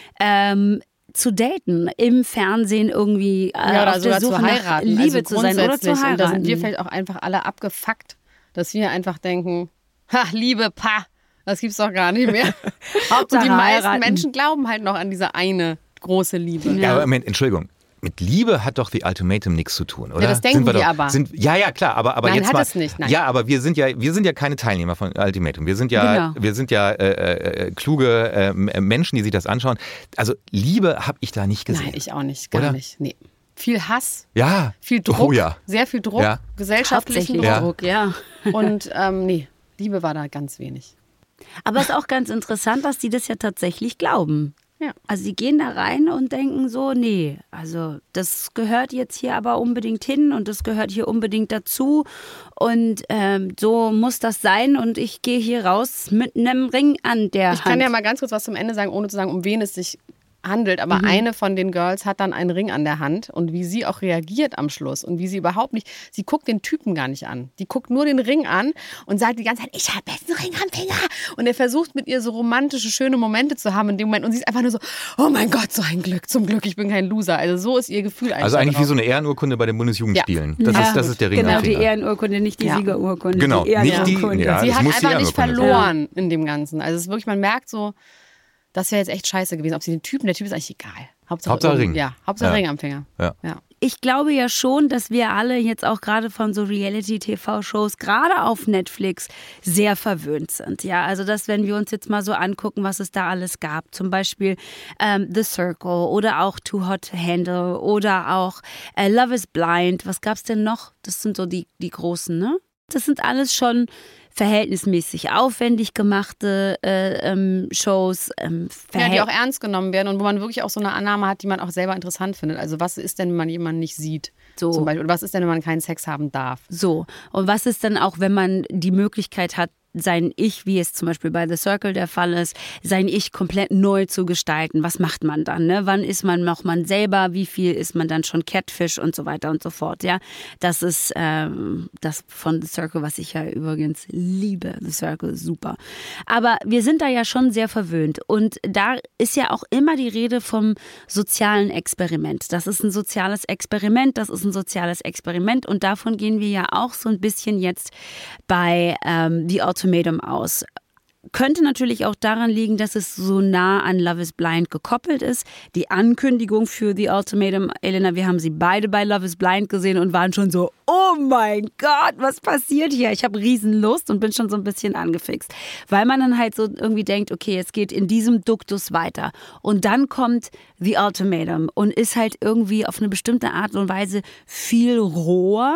ähm, zu daten, im Fernsehen irgendwie äh,
ja, oder
auf der
sogar
Suche
zu heiraten.
nach Liebe
also
zu sein oder zu heiraten.
Und da sind wir vielleicht auch einfach alle abgefuckt, dass wir einfach denken, ha, Liebe, pa, das gibt's doch gar nicht mehr. Und die meisten
heiraten.
Menschen glauben halt noch an diese eine große Liebe.
Ja, ja aber Moment, Entschuldigung. Mit Liebe hat doch The Ultimatum nichts zu tun, oder?
Ja, das denken
wir
wir
doch,
aber.
Sind, ja, ja, klar, aber, aber
Nein,
jetzt
hat
mal.
es nicht, nein.
Ja, aber wir sind ja, wir sind ja keine Teilnehmer von Ultimatum. Wir sind ja,
Genau.
wir sind ja äh, äh, kluge äh, Menschen, die sich das anschauen. Also Liebe habe ich da nicht gesehen.
Nein, ich auch nicht, gar
Oder?
nicht. Nee. Viel Hass,
Ja.
viel Druck,
Oh ja.
sehr viel Druck,
Ja.
gesellschaftlichen
Hauptsächlich
Druck.
Druck, ja.
Und ähm, nee, Liebe war da ganz wenig.
Aber es ist auch ganz interessant, dass die das ja tatsächlich glauben.
Ja.
Also sie gehen da rein und denken so, nee, also das gehört jetzt hier aber unbedingt hin und das gehört hier unbedingt dazu und ähm, so muss das sein und ich gehe hier raus mit einem Ring an der
Ich
Hand.
kann ja mal ganz kurz was zum Ende sagen, ohne zu sagen, um wen es sich handelt. Aber
Mhm.
eine von den Girls hat dann einen Ring an der Hand und wie sie auch reagiert am Schluss und wie sie überhaupt nicht, sie guckt den Typen gar nicht an. Die guckt nur den Ring an und sagt die ganze Zeit, ich habe jetzt einen Ring am Finger. Und er versucht mit ihr so romantische, schöne Momente zu haben in dem Moment und sie ist einfach nur so, oh mein Gott, so ein Glück, zum Glück, ich bin kein Loser. Also so ist ihr Gefühl eigentlich.
Also eigentlich
darauf.
wie so eine Ehrenurkunde bei den Bundesjugendspielen. Das,
Ja.
ist, das ist der Ring
Genau,
am
die
Finger.
Ehrenurkunde, nicht die
Ja.
Siegerurkunde.
Genau,
die
nicht die-
Ehrenurkunde.
ja.
Sie
das
hat
muss die
einfach nicht
Ehrenurkunde sein.
verloren in dem Ganzen. Also es ist wirklich, man merkt so, das wäre jetzt echt scheiße gewesen. Ob sie den Typen, der Typ ist eigentlich egal. Hauptsache,
Hauptsache
irgend-
Ring.
Ja, Hauptsache
Ja.
Ring am Finger.
Ja.
Ja.
Ich glaube ja schon, dass wir alle jetzt auch gerade von so Reality-T V-Shows, gerade auf Netflix, sehr verwöhnt sind. Ja, also dass, wenn wir uns jetzt mal so angucken, was es da alles gab, zum Beispiel ähm, The Circle oder auch Too Hot to Handle oder auch äh, Love is Blind. Was gab's denn noch? Das sind so die, die großen, ne? Das sind alles schon verhältnismäßig aufwendig gemachte äh, ähm, Shows. Ähm,
Ja, die auch ernst genommen werden und wo man wirklich auch so eine Annahme hat, die man auch selber interessant findet. Also was ist denn, wenn man jemanden nicht sieht?
So.
Zum Beispiel. Oder was ist denn, wenn man keinen Sex haben darf?
So, und was ist dann auch, wenn man die Möglichkeit hat, sein Ich, wie es zum Beispiel bei The Circle der Fall ist, sein Ich komplett neu zu gestalten. Was macht man dann? Ne? Wann ist man noch man selber? Wie viel ist man dann schon Catfish und so weiter und so fort? Ja, das ist ähm, das von The Circle, was ich ja übrigens liebe. The Circle ist super. Aber wir sind da ja schon sehr verwöhnt und da ist ja auch immer die Rede vom sozialen Experiment. Das ist ein soziales Experiment, das ist ein soziales Experiment und davon gehen wir ja auch so ein bisschen jetzt bei ähm, The Ultimatum aus. Könnte natürlich auch daran liegen, dass es so nah an Love is Blind gekoppelt ist. Die Ankündigung für The Ultimatum, Elena, wir haben sie beide bei Love is Blind gesehen und waren schon so, oh mein Gott, was passiert hier? Ich habe riesen Lust und bin schon so ein bisschen angefixt. Weil man dann halt so irgendwie denkt, okay, es geht in diesem Duktus weiter. Und dann kommt The Ultimatum und ist halt irgendwie auf eine bestimmte Art und Weise viel roher,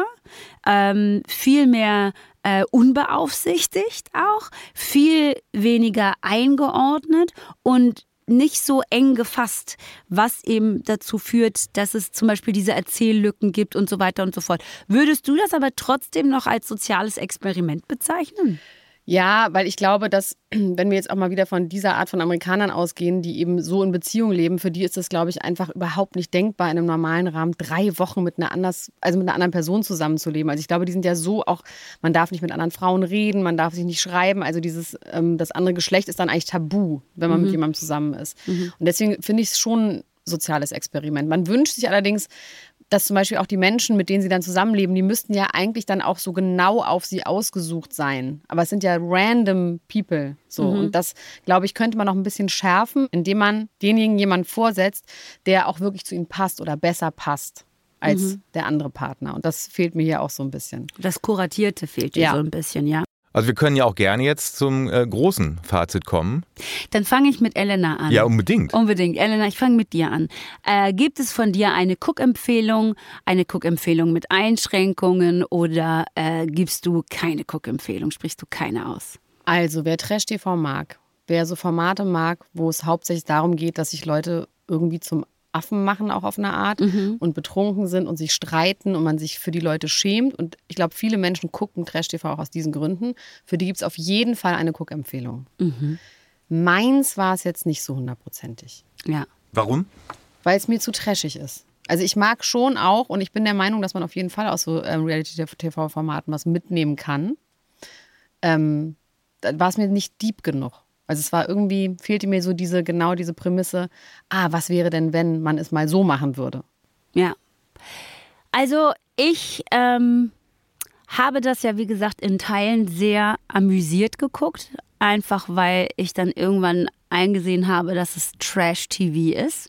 ähm, viel mehr Äh, unbeaufsichtigt auch, viel weniger eingeordnet und nicht so eng gefasst, was eben dazu führt, dass es zum Beispiel diese Erzähllücken gibt und so weiter und so fort. Würdest du das aber trotzdem noch als soziales Experiment bezeichnen?
Ja, weil ich glaube, dass, wenn wir jetzt auch mal wieder von dieser Art von Amerikanern ausgehen, die eben so in Beziehung leben, für die ist das, glaube ich, einfach überhaupt nicht denkbar, in einem normalen Rahmen drei Wochen mit einer, anders, also mit einer anderen Person zusammenzuleben. Also ich glaube, die sind ja so auch, man darf nicht mit anderen Frauen reden, man darf sich nicht schreiben. Also dieses, ähm, das andere Geschlecht ist dann eigentlich tabu, wenn man mhm. mit jemandem zusammen ist. Mhm. Und deswegen finde ich es schon ein soziales Experiment. Man wünscht sich allerdings, dass zum Beispiel auch die Menschen, mit denen sie dann zusammenleben, die müssten ja eigentlich dann auch so genau auf sie ausgesucht sein. Aber es sind ja random people. So. Mhm. Und das, glaube ich, könnte man noch ein bisschen schärfen, indem man denjenigen jemanden vorsetzt, der auch wirklich zu ihnen passt oder besser passt als mhm. der andere Partner. Und das fehlt mir hier auch so ein bisschen.
Das Kuratierte fehlt dir ja. so ein bisschen, ja.
Also wir können ja auch gerne jetzt zum äh, großen Fazit kommen.
Dann fange ich mit Elena an.
Ja, unbedingt.
Unbedingt. Elena, ich fange mit dir an. Äh, gibt es von dir eine Cook-Empfehlung, eine Cook-Empfehlung mit Einschränkungen oder äh, gibst du keine Cook-Empfehlung, sprichst du keine aus?
Also, wer Trash-T V mag, wer so Formate mag, wo es hauptsächlich darum geht, dass sich Leute irgendwie zum Affen machen, auch auf eine Art, mhm. und betrunken sind und sich streiten und man sich für die Leute schämt. Und ich glaube, viele Menschen gucken Trash-T V auch aus diesen Gründen. Für die gibt es auf jeden Fall eine Cook-Empfehlung. Mhm. Meins war es jetzt nicht so hundertprozentig.
Ja.
Warum?
Weil es mir zu trashig ist. Also ich mag schon auch und ich bin der Meinung, dass man auf jeden Fall aus so ähm, Reality-T V-Formaten was mitnehmen kann. Ähm, da war es mir nicht deep genug. Also es war irgendwie, fehlte mir so diese, genau diese Prämisse, ah, was wäre denn, wenn man es mal so machen würde?
Ja. Also ich ähm, habe das ja, wie gesagt, in Teilen sehr amüsiert geguckt. Einfach weil ich dann irgendwann eingesehen habe, dass es Trash-T V ist.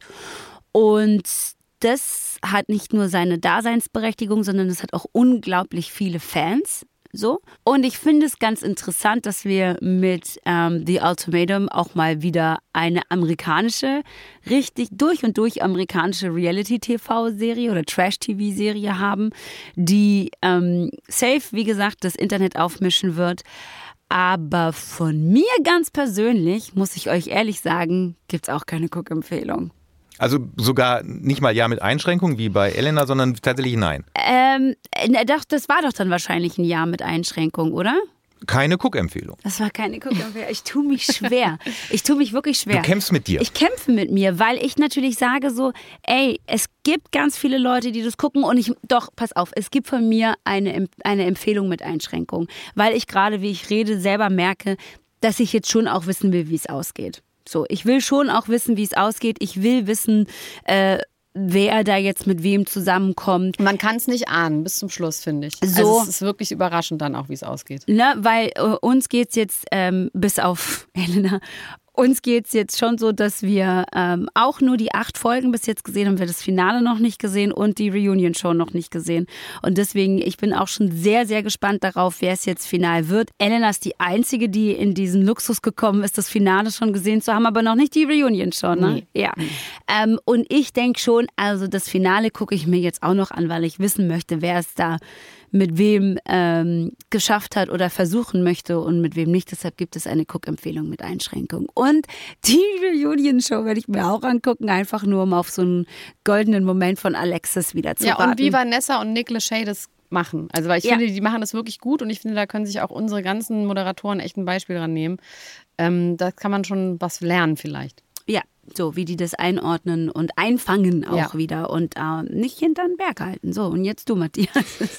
Und das hat nicht nur seine Daseinsberechtigung, sondern es hat auch unglaublich viele Fans. So. Und ich finde es ganz interessant, dass wir mit ähm, The Ultimatum auch mal wieder eine amerikanische, richtig durch und durch amerikanische Reality-T V-Serie oder Trash-T V-Serie haben, die ähm, safe, wie gesagt, das Internet aufmischen wird. Aber von mir ganz persönlich, muss ich euch ehrlich sagen, gibt es auch keine Cook-Empfehlung.
Also sogar nicht mal ja mit Einschränkung wie bei Elena, sondern tatsächlich nein.
Ähm, doch, das war doch dann wahrscheinlich ein Ja mit Einschränkung, oder?
Keine Cook-Empfehlung.
Das war keine Cook-Empfehlung. Ich tue mich schwer. Ich tue mich wirklich schwer.
Du kämpfst mit dir.
Ich kämpfe mit mir, weil ich natürlich sage so, ey, es gibt ganz viele Leute, die das gucken und ich, doch, pass auf, es gibt von mir eine, eine Empfehlung mit Einschränkung, weil ich gerade, wie ich rede, selber merke, dass ich jetzt schon auch wissen will, wie es ausgeht. So, ich will schon auch wissen, wie es ausgeht. Ich will wissen, äh, wer da jetzt mit wem zusammenkommt.
Man kann es nicht ahnen, bis zum Schluss, finde ich.
So,
also es ist wirklich überraschend dann auch, wie es ausgeht.
Ne, weil äh, uns geht es jetzt, ähm, bis auf Elena, uns geht es jetzt schon so, dass wir ähm, auch nur die acht Folgen bis jetzt gesehen haben, wir das Finale noch nicht gesehen und die Reunion-Show noch nicht gesehen. Und deswegen, ich bin auch schon sehr, sehr gespannt darauf, wer es jetzt final wird. Elena ist die Einzige, die in diesen Luxus gekommen ist, das Finale schon gesehen zu haben, aber noch nicht die Reunion-Show, ne?
Nee.
Ja. Nee. Ähm, und ich denke schon, also das Finale gucke ich mir jetzt auch noch an, weil ich wissen möchte, wer es da mit wem ähm, geschafft hat oder versuchen möchte und mit wem nicht. Deshalb gibt es eine Cook-Empfehlung mit Einschränkung. Und die Reunion-Show werde ich mir auch angucken, einfach nur um auf so einen goldenen Moment von Alexis wieder zu
ja,
warten.
Und wie Vanessa und Nick Lachey das machen. Also weil ich
Ja.
finde, die machen das wirklich gut und ich finde, da können sich auch unsere ganzen Moderatoren echt ein Beispiel dran nehmen. Ähm, da kann man schon was lernen vielleicht.
Ja, so wie die das einordnen und einfangen auch
Ja.
wieder und äh, nicht hinter den Berg halten. So, und jetzt du, Matthias.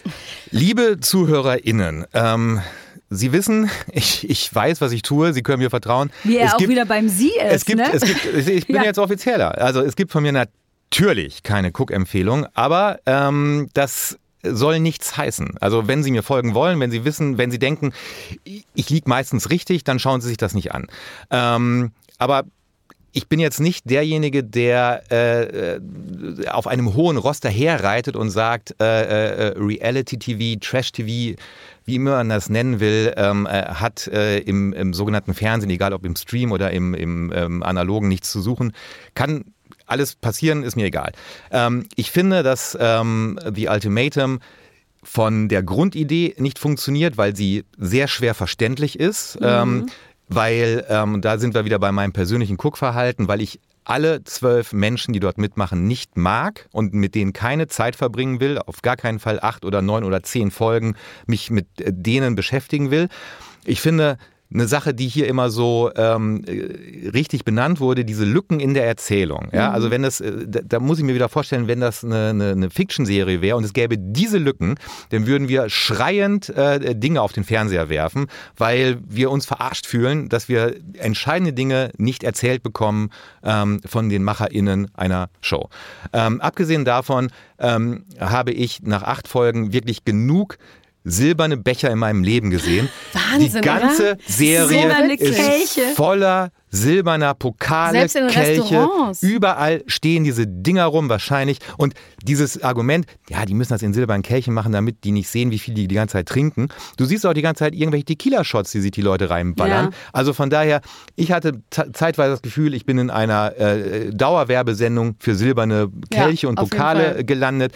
Liebe ZuhörerInnen, ähm, Sie wissen, ich, ich weiß, was ich tue, Sie können mir vertrauen.
Wie er
Es
auch
gibt-
wieder beim Sie ist,
Es gibt,
ne?
es gibt, ich bin
Ja.
jetzt offizieller. Also es gibt von mir natürlich keine Cook-Empfehlung, aber ähm, das soll nichts heißen. Also wenn Sie mir folgen wollen, wenn Sie wissen, wenn Sie denken, ich liege meistens richtig, dann schauen Sie sich das nicht an. Ähm, aber ich bin jetzt nicht derjenige, der äh, auf einem hohen Ross daherreitet und sagt, äh, äh, Reality-T V, Trash-T V, wie immer man das nennen will, ähm, äh, hat äh, im, im sogenannten Fernsehen, egal ob im Stream oder im, im ähm, Analogen, nichts zu suchen. Kann alles passieren, ist mir egal. Ähm, ich finde, dass ähm, The Ultimatum von der Grundidee nicht funktioniert, weil sie sehr schwer verständlich ist. Mhm. Ähm, weil, ähm, da sind wir wieder bei meinem persönlichen Guckverhalten, weil ich alle zwölf Menschen, die dort mitmachen, nicht mag und mit denen keine Zeit verbringen will, auf gar keinen Fall acht oder neun oder zehn Folgen mich mit denen beschäftigen will. Ich finde, eine Sache, die hier immer so ähm, richtig benannt wurde, diese Lücken in der Erzählung. Ja? Mhm. Also wenn das, da, da muss ich mir wieder vorstellen, wenn das eine, eine, eine Fiction-Serie wäre und es gäbe diese Lücken, dann würden wir schreiend äh, Dinge auf den Fernseher werfen, weil wir uns verarscht fühlen, dass wir entscheidende Dinge nicht erzählt bekommen ähm, von den MacherInnen einer Show. Ähm, abgesehen davon ähm, habe ich nach acht Folgen wirklich genug silberne Becher in meinem Leben gesehen.
Wahnsinn,
die ganze
oder?
Serie
Silberne Kelche.
ist voller silberner Pokale,
Selbst in
Kelche.
Restaurants.
Überall stehen diese Dinger rum wahrscheinlich. Und dieses Argument, ja, die müssen das in silbernen Kelchen machen, damit die nicht sehen, wie viel die die ganze Zeit trinken. Du siehst auch die ganze Zeit irgendwelche Tequila-Shots, die sich die Leute reinballern.
Ja.
Also von daher, ich hatte t- zeitweise das Gefühl, ich bin in einer äh, Dauerwerbesendung für silberne Kelche
Ja,
und
auf jeden
Pokale
Fall.
gelandet.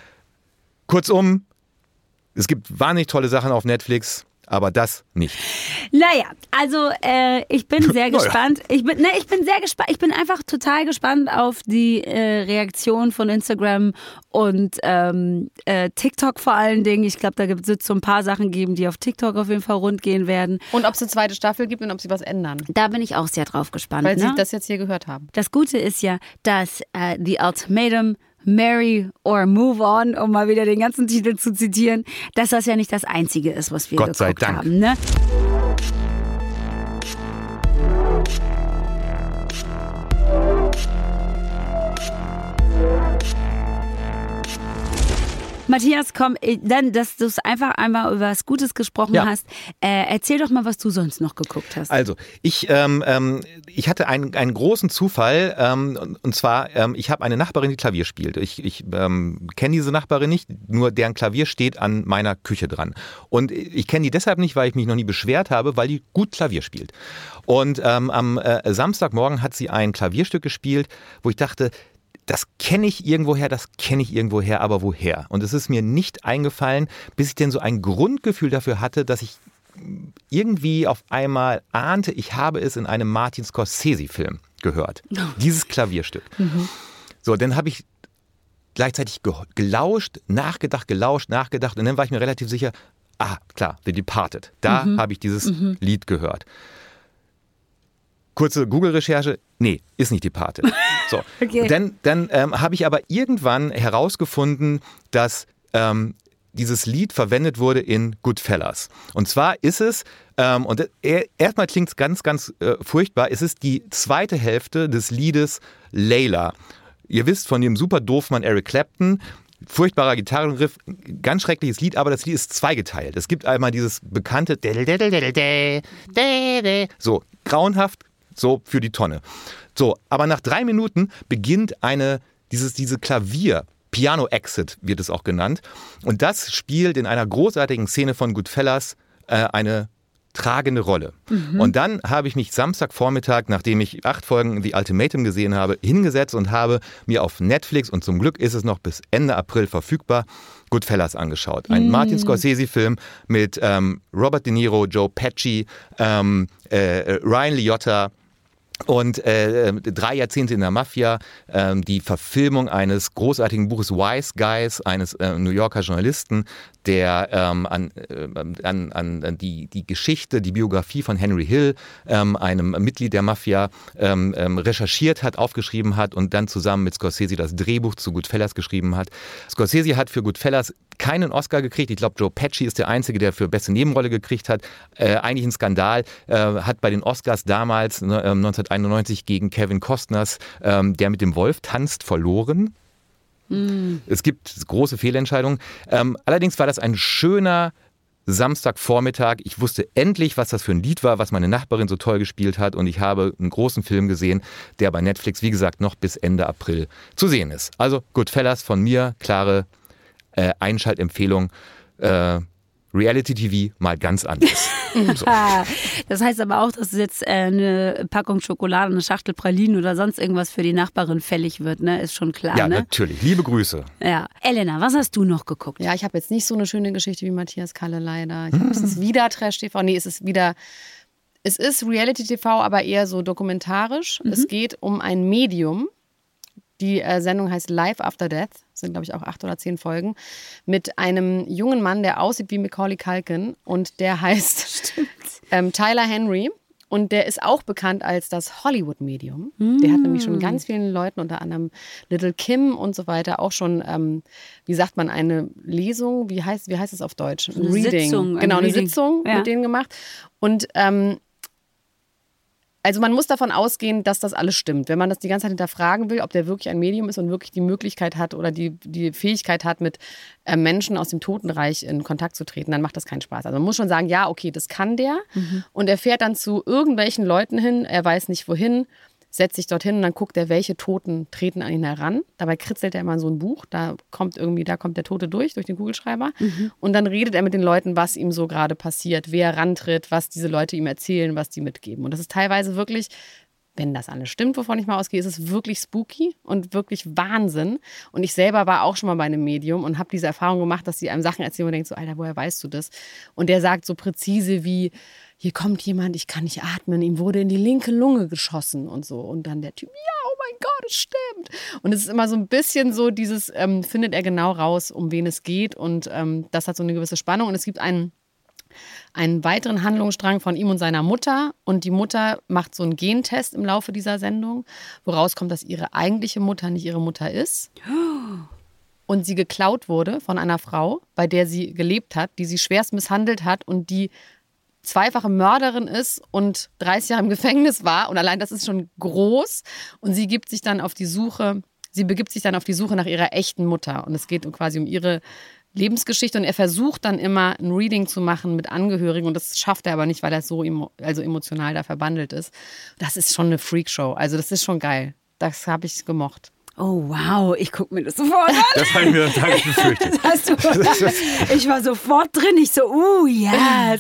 Kurzum, es gibt wahnsinnig tolle Sachen auf Netflix, aber das nicht.
Naja, also äh, ich bin sehr
Naja.
gespannt. Ich bin, ne, ich bin sehr gespannt. Ich bin einfach total gespannt auf die äh, Reaktion von Instagram und ähm, äh, TikTok vor allen Dingen. Ich glaube, da wird es so ein paar Sachen geben, die auf TikTok auf jeden Fall rund gehen werden.
Und ob es eine zweite Staffel gibt und ob sie was ändern.
Da bin ich auch sehr drauf gespannt.
Weil
ne?
sie das jetzt hier gehört haben.
Das Gute ist ja, dass äh, The Ultimatum, Marry or Move On, um mal wieder den ganzen Titel zu zitieren, dass das ja nicht das Einzige ist, was wir
Gott sei
geguckt
Dank.
haben. Ne? Matthias, komm, dann, dass du es einfach einmal über was Gutes gesprochen
Ja.
hast, äh, erzähl doch mal, was du sonst noch geguckt hast.
Also, ich, ähm, ähm, ich hatte einen, einen großen Zufall, ähm, und, und zwar, ähm, ich habe eine Nachbarin, die Klavier spielt. Ich, ich ähm, kenne diese Nachbarin nicht, nur deren Klavier steht an meiner Küche dran. Und ich kenne die deshalb nicht, weil ich mich noch nie beschwert habe, weil die gut Klavier spielt. Und ähm, am äh, Samstagmorgen hat sie ein Klavierstück gespielt, wo ich dachte, das kenne ich irgendwoher, das kenne ich irgendwoher, aber woher? Und es ist mir nicht eingefallen, bis ich denn so ein Grundgefühl dafür hatte, dass ich irgendwie auf einmal ahnte, ich habe es in einem Martin Scorsese-Film gehört. Dieses Klavierstück. Mhm. So, dann habe ich gleichzeitig ge- gelauscht, nachgedacht, gelauscht, nachgedacht und dann war ich mir relativ sicher, ah, klar, The Departed. Da mhm. habe ich dieses mhm. Lied gehört. Kurze Google-Recherche, nee, ist nicht Departed. So. Okay. Dann, dann ähm, habe ich aber irgendwann herausgefunden, dass ähm, dieses Lied verwendet wurde in Goodfellas. Und zwar ist es, ähm, und er, erstmal klingt es ganz, ganz äh, furchtbar, es ist die zweite Hälfte des Liedes Layla. Ihr wisst von dem super Doofmann Eric Clapton, furchtbarer Gitarrenriff, ganz schreckliches Lied, aber das Lied ist zweigeteilt. Es gibt einmal dieses bekannte so, grauenhaft, so für die Tonne. So, aber nach drei Minuten beginnt eine, dieses, diese Klavier, Piano-Exit wird es auch genannt. Und das spielt in einer großartigen Szene von Goodfellas äh, eine tragende Rolle. Mhm. Und dann habe ich mich Samstagvormittag, nachdem ich acht Folgen The Ultimatum gesehen habe, hingesetzt und habe mir auf Netflix, und zum Glück ist es noch bis Ende April verfügbar, Goodfellas angeschaut. Ein mhm. Martin Scorsese-Film mit ähm, Robert De Niro, Joe Pesci, ähm, äh, Ryan Liotta, Und äh, drei Jahrzehnte in der Mafia, äh, die Verfilmung eines großartigen Buches Wise Guys, eines äh, New Yorker Journalisten, der ähm, an, äh, an, an die, die Geschichte, die Biografie von Henry Hill, ähm, einem Mitglied der Mafia, ähm, ähm, recherchiert hat, aufgeschrieben hat und dann zusammen mit Scorsese das Drehbuch zu Goodfellas geschrieben hat. Scorsese hat für Goodfellas keinen Oscar gekriegt. Ich glaube, Joe Pesci ist der Einzige, der für beste Nebenrolle gekriegt hat. Äh, eigentlich ein Skandal. Äh, hat bei den Oscars damals ne, äh, neunzehnhunderteinundneunzig gegen Kevin Costners, ähm, der mit dem Wolf tanzt, verloren. Mm. Es gibt große Fehlentscheidungen. Ähm, allerdings war das ein schöner Samstagvormittag. Ich wusste endlich, was das für ein Lied war, was meine Nachbarin so toll gespielt hat. Und ich habe einen großen Film gesehen, der bei Netflix, wie gesagt, noch bis Ende April zu sehen ist. Also Goodfellas von mir, klare Äh, Einschaltempfehlung, äh, Reality-T V mal ganz anders. So.
Das heißt aber auch, dass jetzt äh, eine Packung Schokolade, eine Schachtel Pralinen oder sonst irgendwas für die Nachbarin fällig wird, ne? Ist schon klar,
ja,
ne?
natürlich. Liebe Grüße.
Ja. Elena, was hast du noch geguckt?
Ja, ich habe jetzt nicht so eine schöne Geschichte wie Matthias Kalle leider. Ich hab, hm. Es ist wieder Trash-T V. Nee, es ist wieder... Es ist Reality-T V, aber eher so dokumentarisch. Mhm. Es geht um ein Medium. Die äh, Sendung heißt Life After Death, sind glaube ich auch acht oder zehn Folgen, mit einem jungen Mann, der aussieht wie Macaulay Culkin und der heißt ähm, Tyler Henry und der ist auch bekannt als das Hollywood-Medium. Mm. Der hat nämlich schon ganz vielen Leuten, unter anderem Little Kim und so weiter, auch schon, ähm, wie sagt man, eine Lesung, wie heißt, wie heißt es auf Deutsch?
Ein eine Reading. Sitzung.
Genau,
ein
eine
Reading.
Sitzung ja. mit denen gemacht und ähm, also man muss davon ausgehen, dass das alles stimmt. Wenn man das die ganze Zeit hinterfragen will, ob der wirklich ein Medium ist und wirklich die Möglichkeit hat oder die, die Fähigkeit hat, mit äh, Menschen aus dem Totenreich in Kontakt zu treten, dann macht das keinen Spaß. Also man muss schon sagen, ja, okay, das kann der. Mhm. Und er fährt dann zu irgendwelchen Leuten hin, er weiß nicht wohin, setzt sich dorthin und dann guckt er, welche Toten treten an ihn heran. Dabei kritzelt er immer so ein Buch, da kommt irgendwie, da kommt der Tote durch, durch den Kugelschreiber. Mhm. Und dann redet er mit den Leuten, was ihm so gerade passiert, wer rantritt, was diese Leute ihm erzählen, was die mitgeben. Und das ist teilweise wirklich, wenn das alles stimmt, wovon ich mal ausgehe, ist es wirklich spooky und wirklich Wahnsinn. Und ich selber war auch schon mal bei einem Medium und habe diese Erfahrung gemacht, dass sie einem Sachen erzählen und denkt so, Alter, woher weißt du das? Und der sagt so präzise wie, hier kommt jemand, ich kann nicht atmen, ihm wurde in die linke Lunge geschossen und so. Und dann der Typ, ja, oh mein Gott, es stimmt. Und es ist immer so ein bisschen so dieses, ähm, findet er genau raus, um wen es geht. Und ähm, das hat so eine gewisse Spannung. Und es gibt einen, einen weiteren Handlungsstrang von ihm und seiner Mutter. Und die Mutter macht so einen Gentest im Laufe dieser Sendung, woraus kommt, dass ihre eigentliche Mutter nicht ihre Mutter ist. Und sie geklaut wurde von einer Frau, bei der sie gelebt hat, die sie schwerst misshandelt hat und die zweifache Mörderin ist und dreißig Jahre im Gefängnis war. Und allein das ist schon groß. Und sie gibt sich dann auf die Suche, sie begibt sich dann auf die Suche nach ihrer echten Mutter. Und es geht quasi um ihre Lebensgeschichte. Und er versucht dann immer ein Reading zu machen mit Angehörigen. Und das schafft er aber nicht, weil er so emo- also emotional da verbandelt ist. Das ist schon eine Freakshow. Also das ist schon geil. Das habe ich gemocht.
Oh wow, ich gucke mir das sofort an.
Das habe ich mir dann befürchtet.
Das hast du, ich war sofort drin, ich so, uh, yes.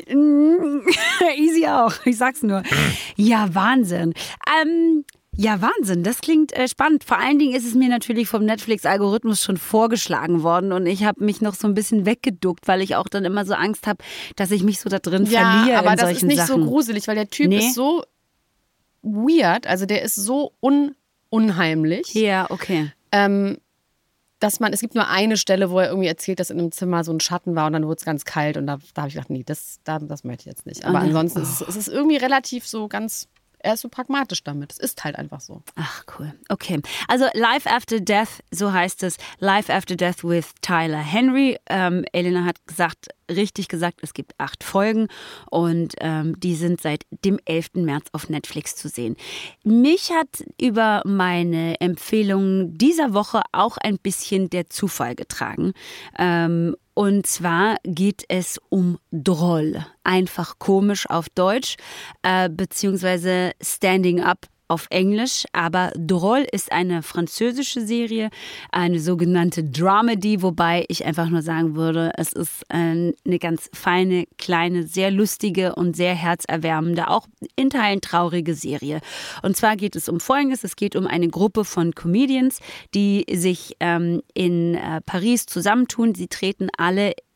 Easy auch, ich sag's nur. Ja, Wahnsinn. Ähm, ja, Wahnsinn, das klingt äh, spannend. Vor allen Dingen ist es mir natürlich vom Netflix-Algorithmus schon vorgeschlagen worden und ich habe mich noch so ein bisschen weggeduckt, weil ich auch dann immer so Angst habe, dass ich mich so da drin
ja,
verliere
aber
in
das
solchen
ist nicht
Sachen.
so gruselig, weil der Typ
Nee.
ist so weird, also der ist so un unheimlich.
Ja, okay.
Ähm, dass man, es gibt nur eine Stelle, wo er irgendwie erzählt, dass in einem Zimmer so ein Schatten war und dann wurde es ganz kalt und da, da habe ich gedacht, nee, das, da, das möchte ich jetzt nicht. Aber
okay.
ansonsten ist es, es ist irgendwie relativ so ganz, er ist so pragmatisch damit. Es ist halt einfach so.
Ach, cool. Okay. Also Life After Death, so heißt es. Life After Death with Tyler Henry. Ähm, Elena hat gesagt, richtig gesagt, es gibt acht Folgen und ähm, die sind seit dem elften März auf Netflix zu sehen. Mich hat über meine Empfehlungen dieser Woche auch ein bisschen der Zufall getragen. Ähm, Und zwar geht es um Droll, einfach komisch auf Deutsch, äh, beziehungsweise Standing Up auf Englisch. Aber Droll ist eine französische Serie, eine sogenannte Dramedy, wobei ich einfach nur sagen würde, es ist äh, eine ganz feine, kleine, sehr lustige und sehr herzerwärmende, auch in Teilen traurige Serie. Und zwar geht es um Folgendes, es geht um eine Gruppe von Comedians, die sich ähm, in äh, Paris zusammentun. Sie treten alle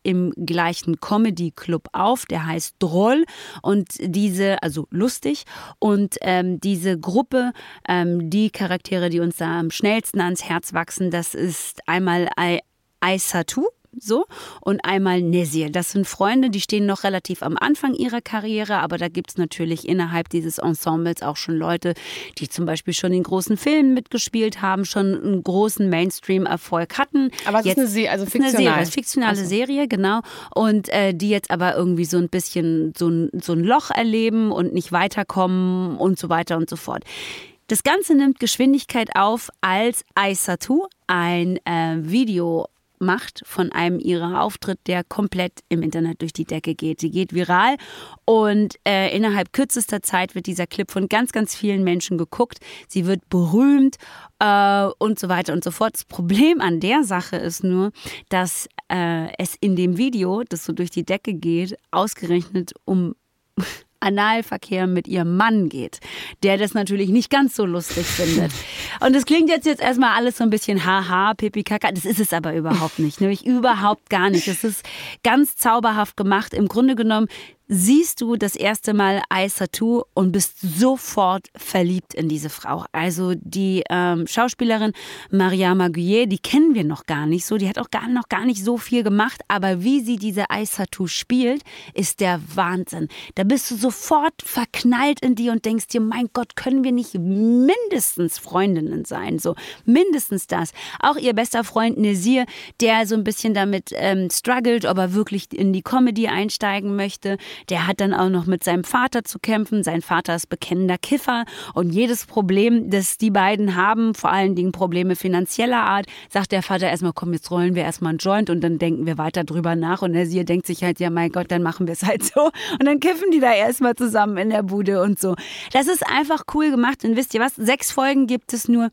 im gleichen Comedy-Club auf, der heißt Droll und diese, also lustig, und ähm, diese Gruppe, ähm, die Charaktere, die uns da am schnellsten ans Herz wachsen, das ist einmal Aissatou, so, und einmal Nezir. Das sind Freunde, die stehen noch relativ am Anfang ihrer Karriere, aber da gibt es natürlich innerhalb dieses Ensembles auch schon Leute, die zum Beispiel schon in großen Filmen mitgespielt haben, schon einen großen Mainstream-Erfolg hatten.
Aber es
jetzt,
ist eine Serie, also fiktional.
Eine Serie, fiktionale
so.
Serie, genau. Und äh, die jetzt aber irgendwie so ein bisschen so ein, so ein Loch erleben und nicht weiterkommen und so weiter und so fort. Das Ganze nimmt Geschwindigkeit auf, als Aissatou ein äh, Video macht von einem ihrer Auftritt, der komplett im Internet durch die Decke geht. Sie geht viral und äh, innerhalb kürzester Zeit wird dieser Clip von ganz, ganz vielen Menschen geguckt. Sie wird berühmt äh, und so weiter und so fort. Das Problem an der Sache ist nur, dass äh, es in dem Video, das so durch die Decke geht, ausgerechnet um Analverkehr mit ihrem Mann geht, der das natürlich nicht ganz so lustig findet. Und das klingt jetzt, jetzt erstmal alles so ein bisschen haha, pipi, kaka. Das ist es aber überhaupt nicht. Nämlich überhaupt gar nicht. Das ist ganz zauberhaft gemacht. Im Grunde genommen siehst du das erste Mal Aissatou und bist sofort verliebt in diese Frau. Also die ähm, Schauspielerin Mariama Gueye, die kennen wir noch gar nicht so. Die hat auch gar, noch gar nicht so viel gemacht. Aber wie sie diese Aissatou spielt, ist der Wahnsinn. Da bist du sofort verknallt in die und denkst dir, mein Gott, können wir nicht mindestens Freundinnen sein? So, mindestens das. Auch ihr bester Freund Nezir, der so ein bisschen damit ähm, struggelt, ob er wirklich in die Comedy einsteigen möchte. Der hat dann auch noch mit seinem Vater zu kämpfen. Sein Vater ist bekennender Kiffer und jedes Problem, das die beiden haben, vor allen Dingen Probleme finanzieller Art, sagt der Vater erstmal, komm, jetzt rollen wir erstmal einen Joint und dann denken wir weiter drüber nach und der Sieger denkt sich halt, ja mein Gott, dann machen wir es halt so und dann kiffen die da erstmal zusammen in der Bude und so. Das ist einfach cool gemacht und wisst ihr was, sechs Folgen gibt es nur.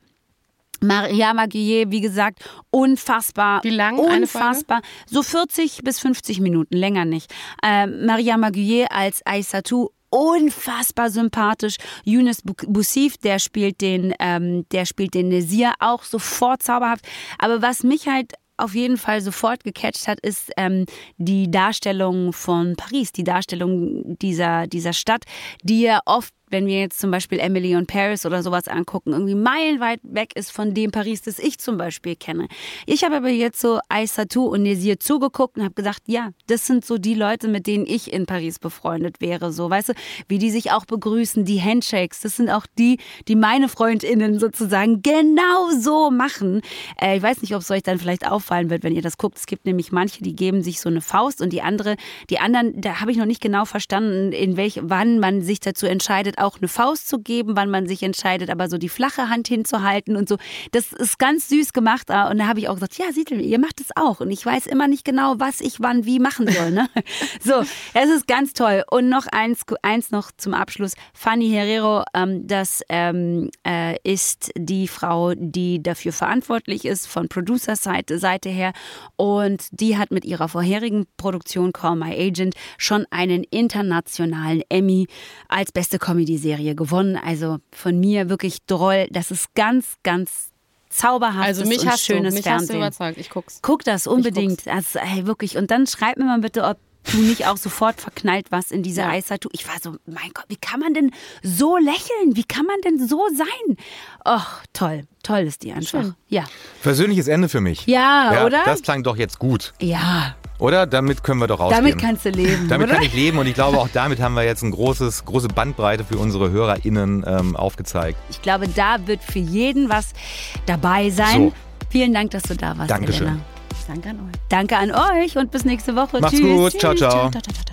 Mariama Gueye, wie gesagt, unfassbar.
Wie lang?
Unfassbar. So vierzig bis fünfzig Minuten, länger nicht. Äh, Mariama Gueye als Aissatou, unfassbar sympathisch. Younes Boussif, der spielt den, ähm, der spielt den Nezir, auch sofort zauberhaft. Aber was mich halt auf jeden Fall sofort gecatcht hat, ist ähm, die Darstellung von Paris, die Darstellung dieser, dieser Stadt, die ja oft, wenn wir jetzt zum Beispiel Emily in Paris oder sowas angucken, irgendwie meilenweit weg ist von dem Paris, das ich zum Beispiel kenne. Ich habe aber jetzt so Aissatou und Nezir zugeguckt und habe gedacht, ja, das sind so die Leute, mit denen ich in Paris befreundet wäre. So, weißt du, wie die sich auch begrüßen, die Handshakes, das sind auch die, die meine FreundInnen sozusagen genau so machen. Äh, ich weiß nicht, ob es euch dann vielleicht auffallen wird, wenn ihr das guckt. Es gibt nämlich manche, die geben sich so eine Faust und die andere, die anderen, da habe ich noch nicht genau verstanden, in welch, wann man sich dazu entscheidet, auch eine Faust zu geben, wann man sich entscheidet, aber so die flache Hand hinzuhalten und so. Das ist ganz süß gemacht. Und da habe ich auch gesagt, ja, seht ihr, ihr macht es auch. Und ich weiß immer nicht genau, was ich wann wie machen soll. Ne? So, es ist ganz toll. Und noch eins, eins noch zum Abschluss. Fanny Herrero, ähm, das ähm, äh, ist die Frau, die dafür verantwortlich ist, von Producer-Seite Seite her. Und die hat mit ihrer vorherigen Produktion Call My Agent schon einen internationalen Emmy als beste Comedy die Serie gewonnen. Also von mir wirklich Droll. Das ist ganz, ganz zauberhaftes
also mich
und
hast
schönes
du, mich
Fernsehen.
Hast du überzeugt. Ich guck's.
Guck das unbedingt. Also, hey, wirklich. Und dann schreib mir mal bitte, ob du nicht auch sofort verknallt warst in diese ja. Aissatou. Ich war so, mein Gott, wie kann man denn so lächeln? Wie kann man denn so sein? Och, toll. Toll ist die einfach. Schön. Ja.
Versöhnliches Ende für mich.
Ja, ja, oder?
Das klang doch jetzt gut.
Ja.
Oder? Damit können wir doch rausgehen.
Damit kannst du leben,
Damit
oder?
kann ich leben und ich glaube, auch damit haben wir jetzt eine großes, große Bandbreite für unsere HörerInnen ähm, aufgezeigt.
Ich glaube, da wird für jeden was dabei sein. So. Vielen Dank, dass du da warst,
Dankeschön.
Elena.
Danke an euch.
Danke an euch und bis nächste Woche.
Macht's
Tschüss.
gut. Ciao, ciao.
ciao, ciao, ciao.